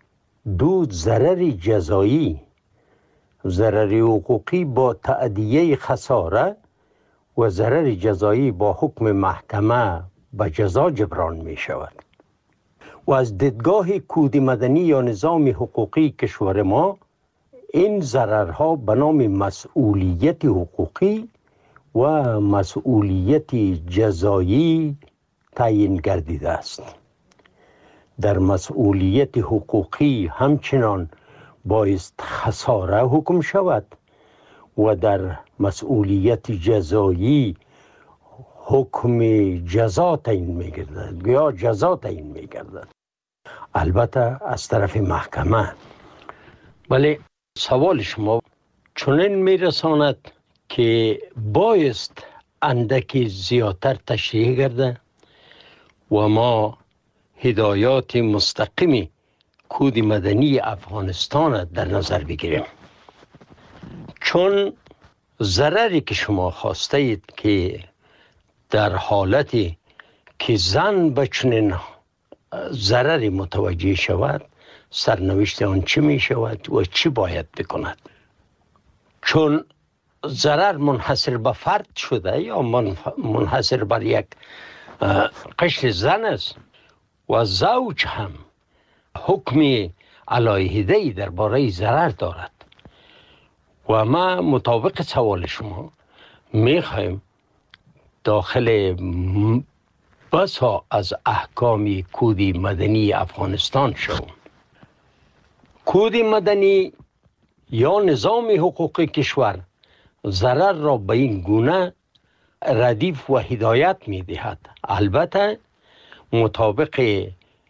دو ضرر جزایی. ضرر حقوقی با تأدیه خساره و ضرر جزایی با حکم محکمه به جزا جبران می شود. و از دیدگاه کود مدنی یا نظام حقوقی کشور ما این ضررها به نام مسئولیت حقوقی و مسئولیت جزایی تعیین گردیده است. در مسئولیت حقوقی همچنان بایست خساره حکم شود و در مسئولیت جزایی حکم جزا تعیین می‌گردد یا جزا تعیین می‌گردد، البته از طرف محکمه. ولی سوال شما چنین میرساند که بایست اندکی زیادتر تشریح گرده و ما هدایات مستقیمی کود مدنی افغانستان در نظر بگیریم، چون ضرری که شما خواسته اید که در حالتی که زن به چنین ضرری متوجه شود سرنوشت آن چی می شود و چی باید بکند. چون ضرر منحصر به فرد شده یا منحصر بر یک قشر زن است و زوج هم حکم علیحده‌ای درباره ضرر دارد و ما مطابق سوال شما میخوایم داخل بسا از احکام کود مدنی افغانستان شوم. کود مدنی یا نظام حقوقی کشور ضرر را به این گونه ردیف و هدایت می دهد. البته مطابق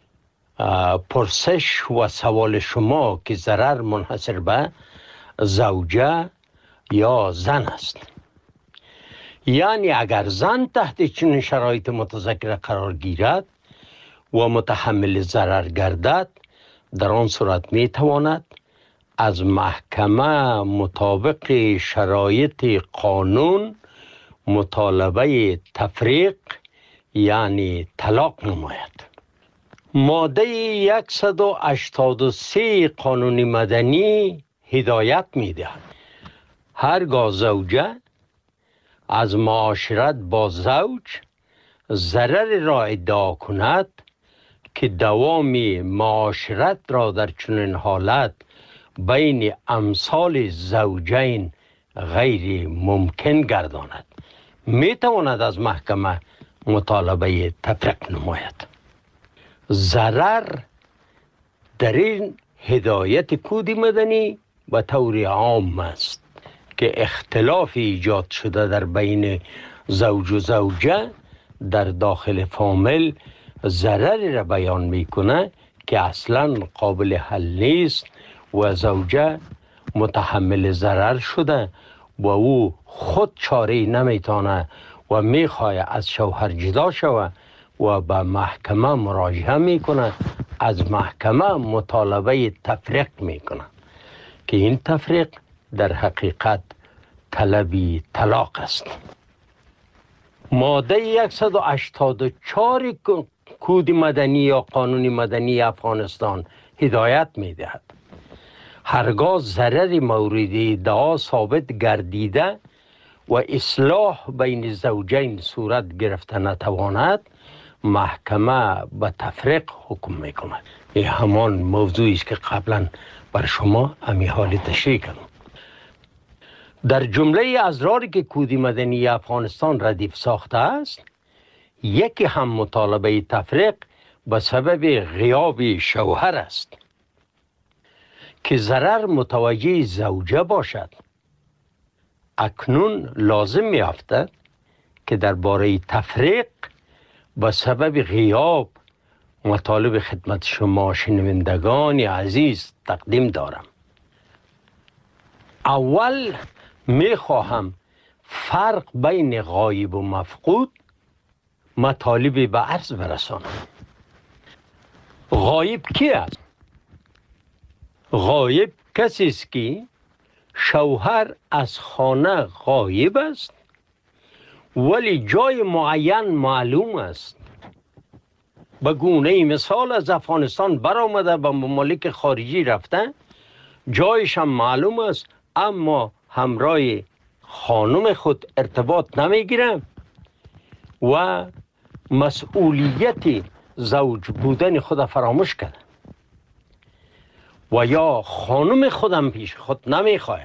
پرسش و سوال شما که ضرر منحصر به زوجه یا زن است، یعنی اگر زن تحت چنین شرایط متذکره قرار گیرد و متحمل ضرر گردد، در آن صورت می تواند از محکمه مطابق شرایط قانون مطالبه تفریق یعنی طلاق نماید. ماده 183 قانون مدنی هدایت می دهد هرگاه زوجه از معاشرت با زوج ضرر را ادعا کند که دوام معاشرت را در چنین حالت بین امثال زوجین غیر ممکن گرداند، می تواند از محکمه مطالبه تفریق نماید. ضرر در این هدایت کود مدنی به طور عام است که اختلاف ایجاد شده در بین زوج و زوجه در داخل فامیل ضرری را بیان میکنه که اصلا قابل حل نیست و زوجه متحمل ضرر شده و او خود چاره نمیتونه و میخواه از شوهر جدا شود و به محکمه مراجعه میکنه، از محکمه مطالبه تفریق میکنه که این تفریق در حقیقت طلبی طلاق است. ماده 184 کود مدنی یا قانون مدنی افغانستان هدایت میدهد هرگاه ضرر مورد ادعا ثابت گردیده و اصلاح بین زوجین صورت گرفته نتواند، محکمه به تفریق حکم میکند. این همان موضوعی است که قبلا بر شما امی حال تشریح کردم. در جمله اضراری که کود مدنی افغانستان ردیف ساخته است، یکی هم مطالبه تفریق به سبب غیاب شوهر است که ضرر متوجه زوجه باشد. اکنون لازم می افتد که درباره تفریق به سبب غیاب مطالب خدمت شما شنوندگان عزیز تقدیم دارم. اول می خواهم فرق بین غایب و مفقود مطالب به عرض برسانم. غایب کی است؟ غایب کسی است که شوهر از خانه غایب است ولی جای معین معلوم است. به گونه مثال از افغانستان برآمده به ممالک خارجی رفته، جایش هم معلوم است اما همراه خانم خود ارتباط نمیگیره و مسئولیت زوج بودن خود فراموش کرده و یا خانم خودم پیش خود نمیخواه،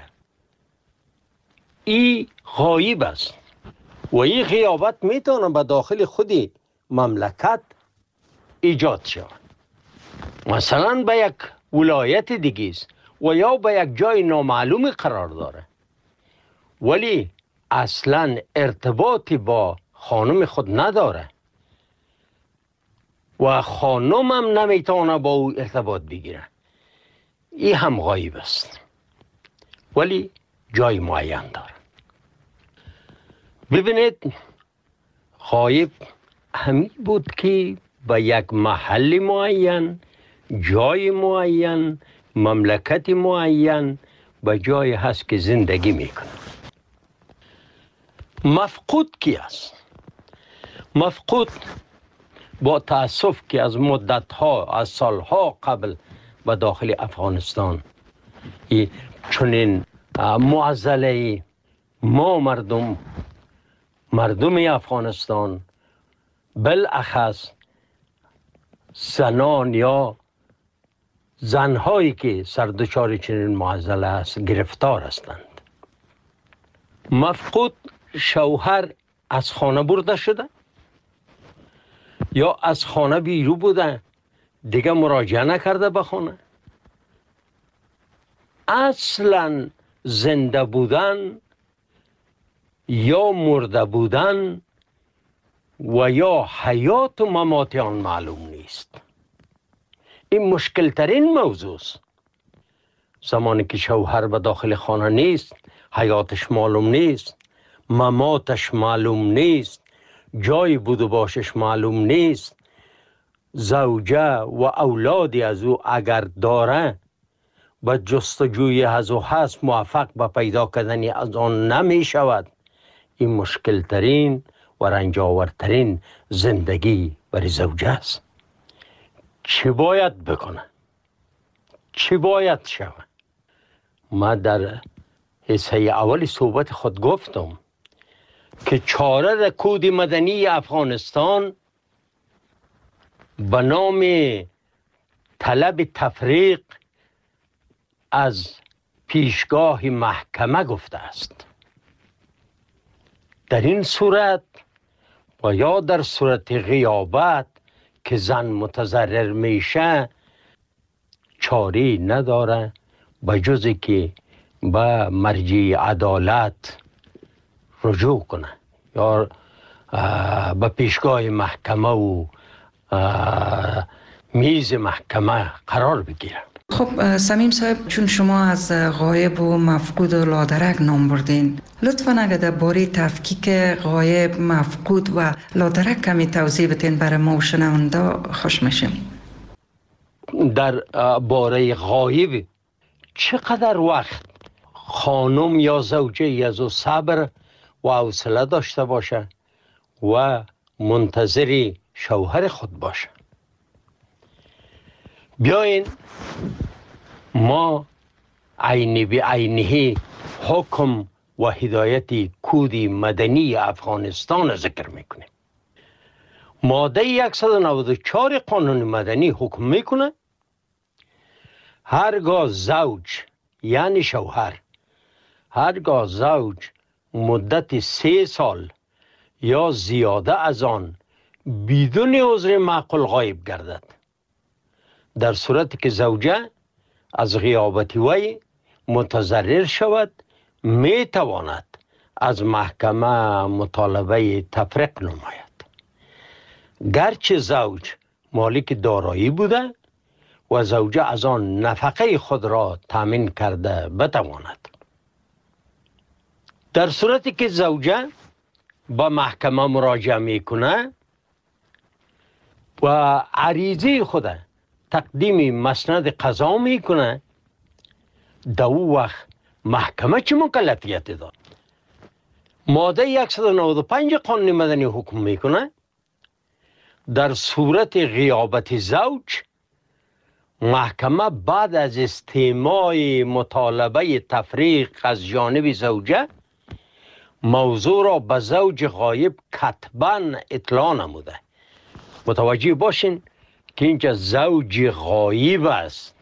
این غایب است و این غیابت میتونه به داخل خودی مملکت ایجاد شود. مثلا به یک ولایت دیگه است و یا به یک جای نامعلوم قرار داره ولی اصلا ارتباطی با خانم خود نداره و خانم هم نمیتونه با او ارتباط بگیره، این هم غایب است ولی جای معین داره. ببینید غایب همین بود که به یک محل معین، جای معین، مملکت معین به جای هست که زندگی میکنه. مفقود کی است؟ مفقود با تأسف که از مدتها، از سالها قبل به داخل افغانستان چنین معضله ما مردم افغانستان بالاخص زنان یا زنهایی که سردچار چنین معضله است گرفتار هستند. مفقود شوهر از خانه برده شده یا از خانه بیرون بوده دیگه مراجعه نکرده به خانه، اصلا زنده بودن یا مرده بودن و یا حیات و ممات آن معلوم نیست. این مشکل ترین موضوع است. زمانی که شوهر به داخل خانه نیست، حیاتش معلوم نیست، مماتش معلوم نیست، جای بود و باشش معلوم نیست، زوجه و اولادی از او اگر داره به جستجوی از او هست موفق به پیدا کردن از آن نمی شود. این مشکل ترین و رنجاورترین زندگی برای زوجه است. چی باید بکنه؟ چی باید شود؟ ما در حصه اول صحبت خود گفتم که چاره کود مدنی افغانستان به نام طلب تفریق از پیشگاه محکمه گفته است. در این صورت و یا در صورت غیابت که زن متضرر میشه چاری نداره به جزی که به مرجع عدالت رجوع کنه یا به پیشگاه محکمه و میز محکمه قرار بگیره. خب صمیم صاحب، چون شما از غایب و مفقود و لادرک نام بردین، لطفاً اگر درباره تفکیک غایب، مفقود و لادرک کمی توضیح بدین برای ما و شنونده خوش میشیم. در باره غایب چقدر وقت خانم یا زوجه از او صبر و حوصله داشته باشه و منتظر شوهر خود باشه. بیاین ما عینی به عینی حکم و هدایت کود مدنی افغانستان ذکر میکنیم. ماده 194 قانون مدنی حکم میکنه هرگاه زوج یعنی شوهر، هرگاه زوج مدت 3 سال یا زیاده از آن بدون عذر معقول غایب گردد، در صورتی که زوجه از غیابت وی متضرر شود می تواند از محکمه مطالبه تفریق نماید، گرچه زوج مالک دارایی بوده و زوجه از آن نفقه خود را تامین کرده بتواند. در صورتی که زوجه با محکمه مراجعه میکنه و عریضه خود تقدیم مسند قضا میکنه، در او وقت محکمه چه مکلفیت داد؟ ماده 195 قانون مدنی حکم میکنه در صورت غیابت زوج محکمه بعد از استماع مطالبه تفریق از جانب زوجه موضوع را به زوج غایب کتباً اطلاع نموده. متوجه باشین که اینجا زوج غایب است،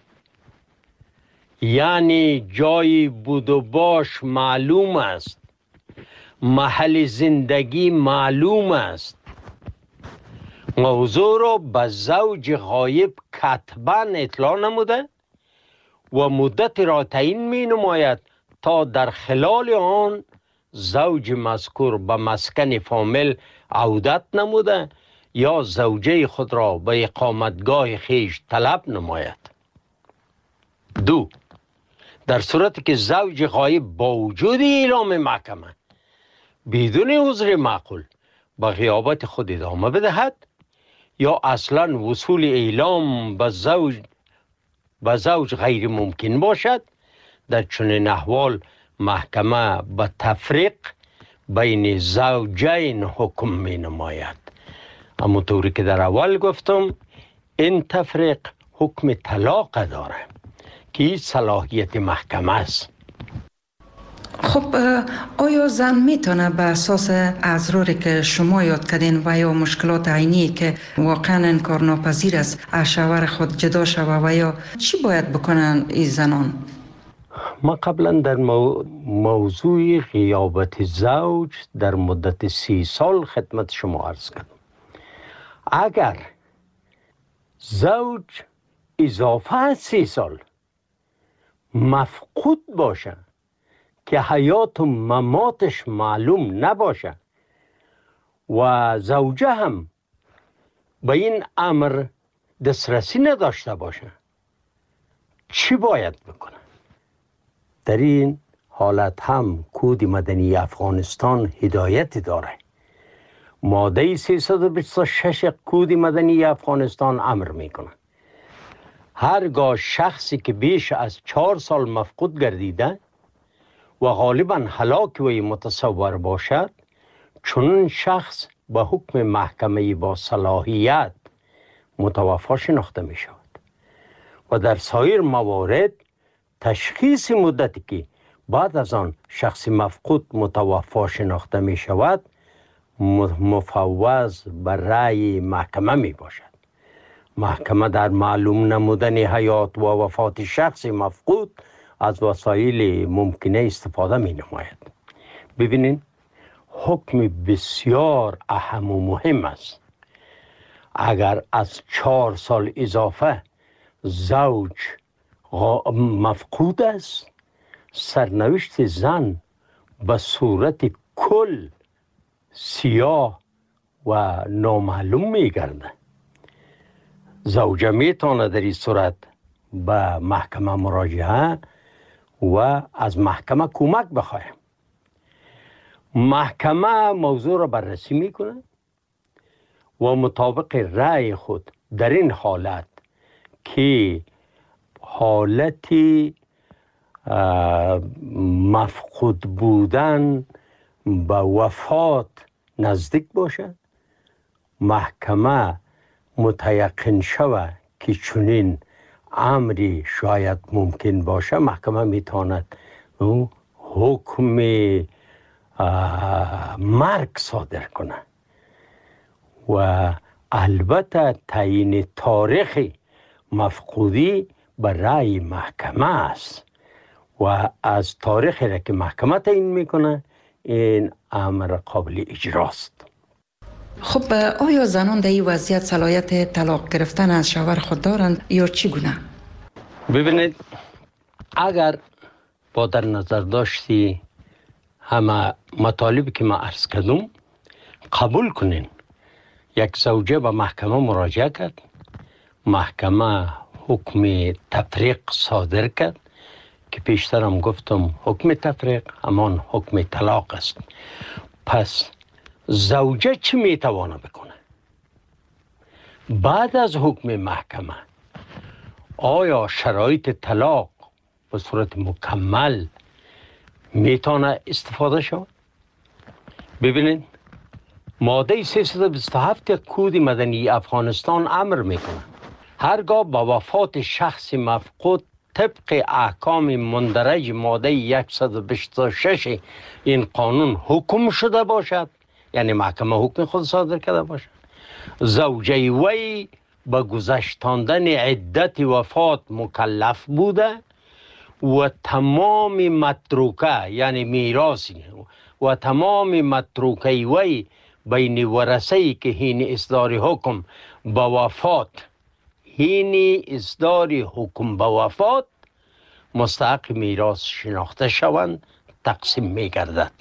یعنی جای بود و باش معلوم است، محل زندگی معلوم است. موضوع را به زوج غایب کتباً اطلاع نموده و مدت را تعیین می نماید تا در خلال آن زوج مذکور به مسکن فامیل عودت نموده یا زوجه خود را به اقامتگاه خیش طلب نماید. 2. در صورتی که زوج غایب با وجود اعلام محکمه بدون عذر معقول به غیابت خود ادامه بدهد یا اصلا وصول اعلام به زوج غیر ممکن باشد، در چنین احوال محکمه به تفریق بین زوجین حکم می نماید. همونطوری که در اول گفتم این تفریق حکم طلاق داره که صلاحیت محکمه است. خب آیا زن میتونه به اساس اضراری که شما یاد کردین و یا مشکلات عینی که واقعا انکارناپذیر است از شوهر خود جدا شوه و یا چی باید بکنن این زنان؟ ما قبلا در موضوع غیابت زوج در مدت 30 سال خدمت شما عرض کردم. اگر زوج اضافه از 30 سال مفقود باشه که حیات و مماتش معلوم نباشه و زوجه هم به این امر دسترسی نداشته باشه، چی باید بکنه؟ در این حالت هم کود مدنی افغانستان هدایت داره. ماده 326 کود مدنی افغانستان امر میکنه هرگاه شخصی که بیش از 4 سال مفقود گردیده و غالباً هلاک وی متصور باشد، چون شخص به حکم محکمه با صلاحیت متوفی شناخته می شود و در سایر موارد تشخیص مدتی که بعد از آن شخص مفقود متوفی شناخته می شود مفوض به رأی محکمه می باشد. محکمه در معلوم نمودن حیات و وفات شخص مفقود از وسایل ممکنه استفاده می نماید. ببینید حکم بسیار اهم و مهم است. اگر از 4 سال اضافه زوج مفقود است، سرنوشت زن به صورت کل سیاه و نامعلوم می گرده. زوجه می تانه در این صورت به محکمه مراجعه و از محکمه کمک بخواه. محکمه موضوع را بررسی میکنه و مطابق رأی خود در این حالت که حالتی مفقود بودن به وفات نزدیک باشه، محکمه متیقن شود که چنین امری شاید ممکن باشه، محکمه میتواند حکم مرگ صادر کنه و البته تعیین تاریخ مفقودی به رأی محکمه است و از تاریخی را که محکمه تعیین میکنه این امر قابل اجراست. خب آیا زنان در این وضعیت صلاحیت طلاق گرفتن از شوهر خود دارند یا چگونه؟ ببینید اگر با در نظر داشتی همه مطالبی که ما عرض کردم قبول کنین، یک زوجه به محکمه مراجعه کرد، محکمه حکم تفریق صادر کرد که پیشتر هم گفتم حکم تفریق همان حکم طلاق است. پس زوجه چی میتوانه بکنه؟ بعد از حکم محکمه آیا شرایط طلاق به صورت مکمل میتونه استفاده شود؟ ببینید ماده 327 کود مدنی افغانستان امر میکنه هرگاه با وفات شخص مفقود طبق احکام مندرج ماده 126 این قانون حکم شده باشد، یعنی محکمه حکم خود صادر کرده باشد، زوجه وی به گذشتاندن عدت وفات مکلف بوده و تمام متروکه یعنی میراثی و تمام متروکه وی بین ورثه‌ای که هین اصدار حکم به وفات مستحق میراث شناخته شوند تقسیم می گردد.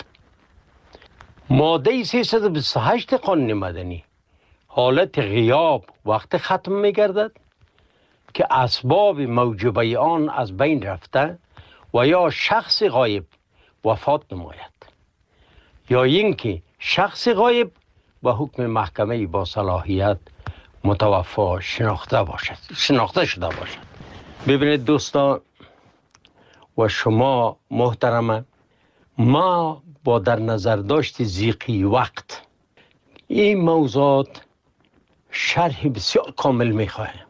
ماده 328 قانون مدنی حالت غیاب وقت ختم می گردد که اسباب موجبه آن از بین رفته و یا شخص غایب وفات نماید یا اینکه شخص غایب به حکم محکمه با صلاحیت متوفا شناخته شده باشد. ببینید دوستان و شما محترمه، ما با در نظر داشت ضیقی وقت این موضوعات شرح بسیار کامل میخواهیم.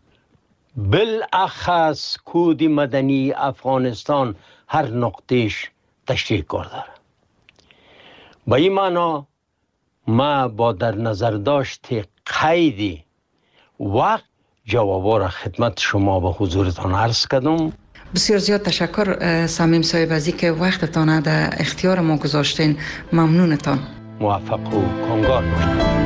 بالاخص کود مدنی افغانستان هر نقطهش تشریح کرده. با این معنا ما با در نظر داشت قید وقت جوابا را خدمت شما به حضورتان عرض کردم. بسیار زیاد تشکر صمیم صاحب از اینکه وقتتان در اختیار ما گذاشتین. ممنونتان. موفق و کامگار باشید.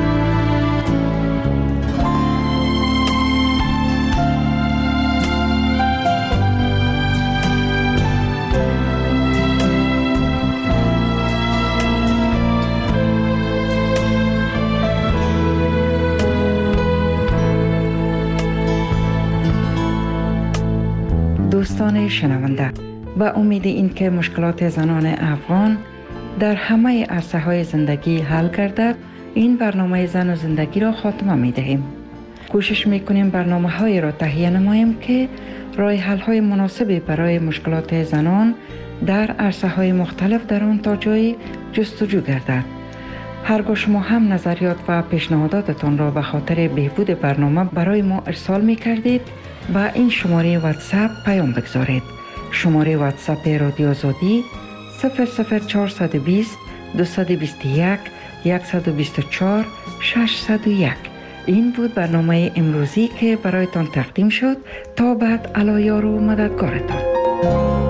دوستان شنونده، با امید اینکه مشکلات زنان افغان در همه عرصه های زندگی حل گردد، این برنامه زن و زندگی را خاتمه می دهیم. کوشش می کنیم برنامه های را تهیه نماییم که راه حل های مناسبی برای مشکلات زنان در عرصه های مختلف در آن تا جایی جستجو گردد. هرگاه شما هم نظریات و پیشنهاداتتان را به خاطر بهبود برنامه برای ما ارسال می کردید، با این شماره واتساپ پیام بگذارید. شماره واتساپ رادیو آزادی 00420 221 124 601. این بود برنامه امروزی که برایتان تقدیم شد. تا بعد، علی یار و مددگارتان.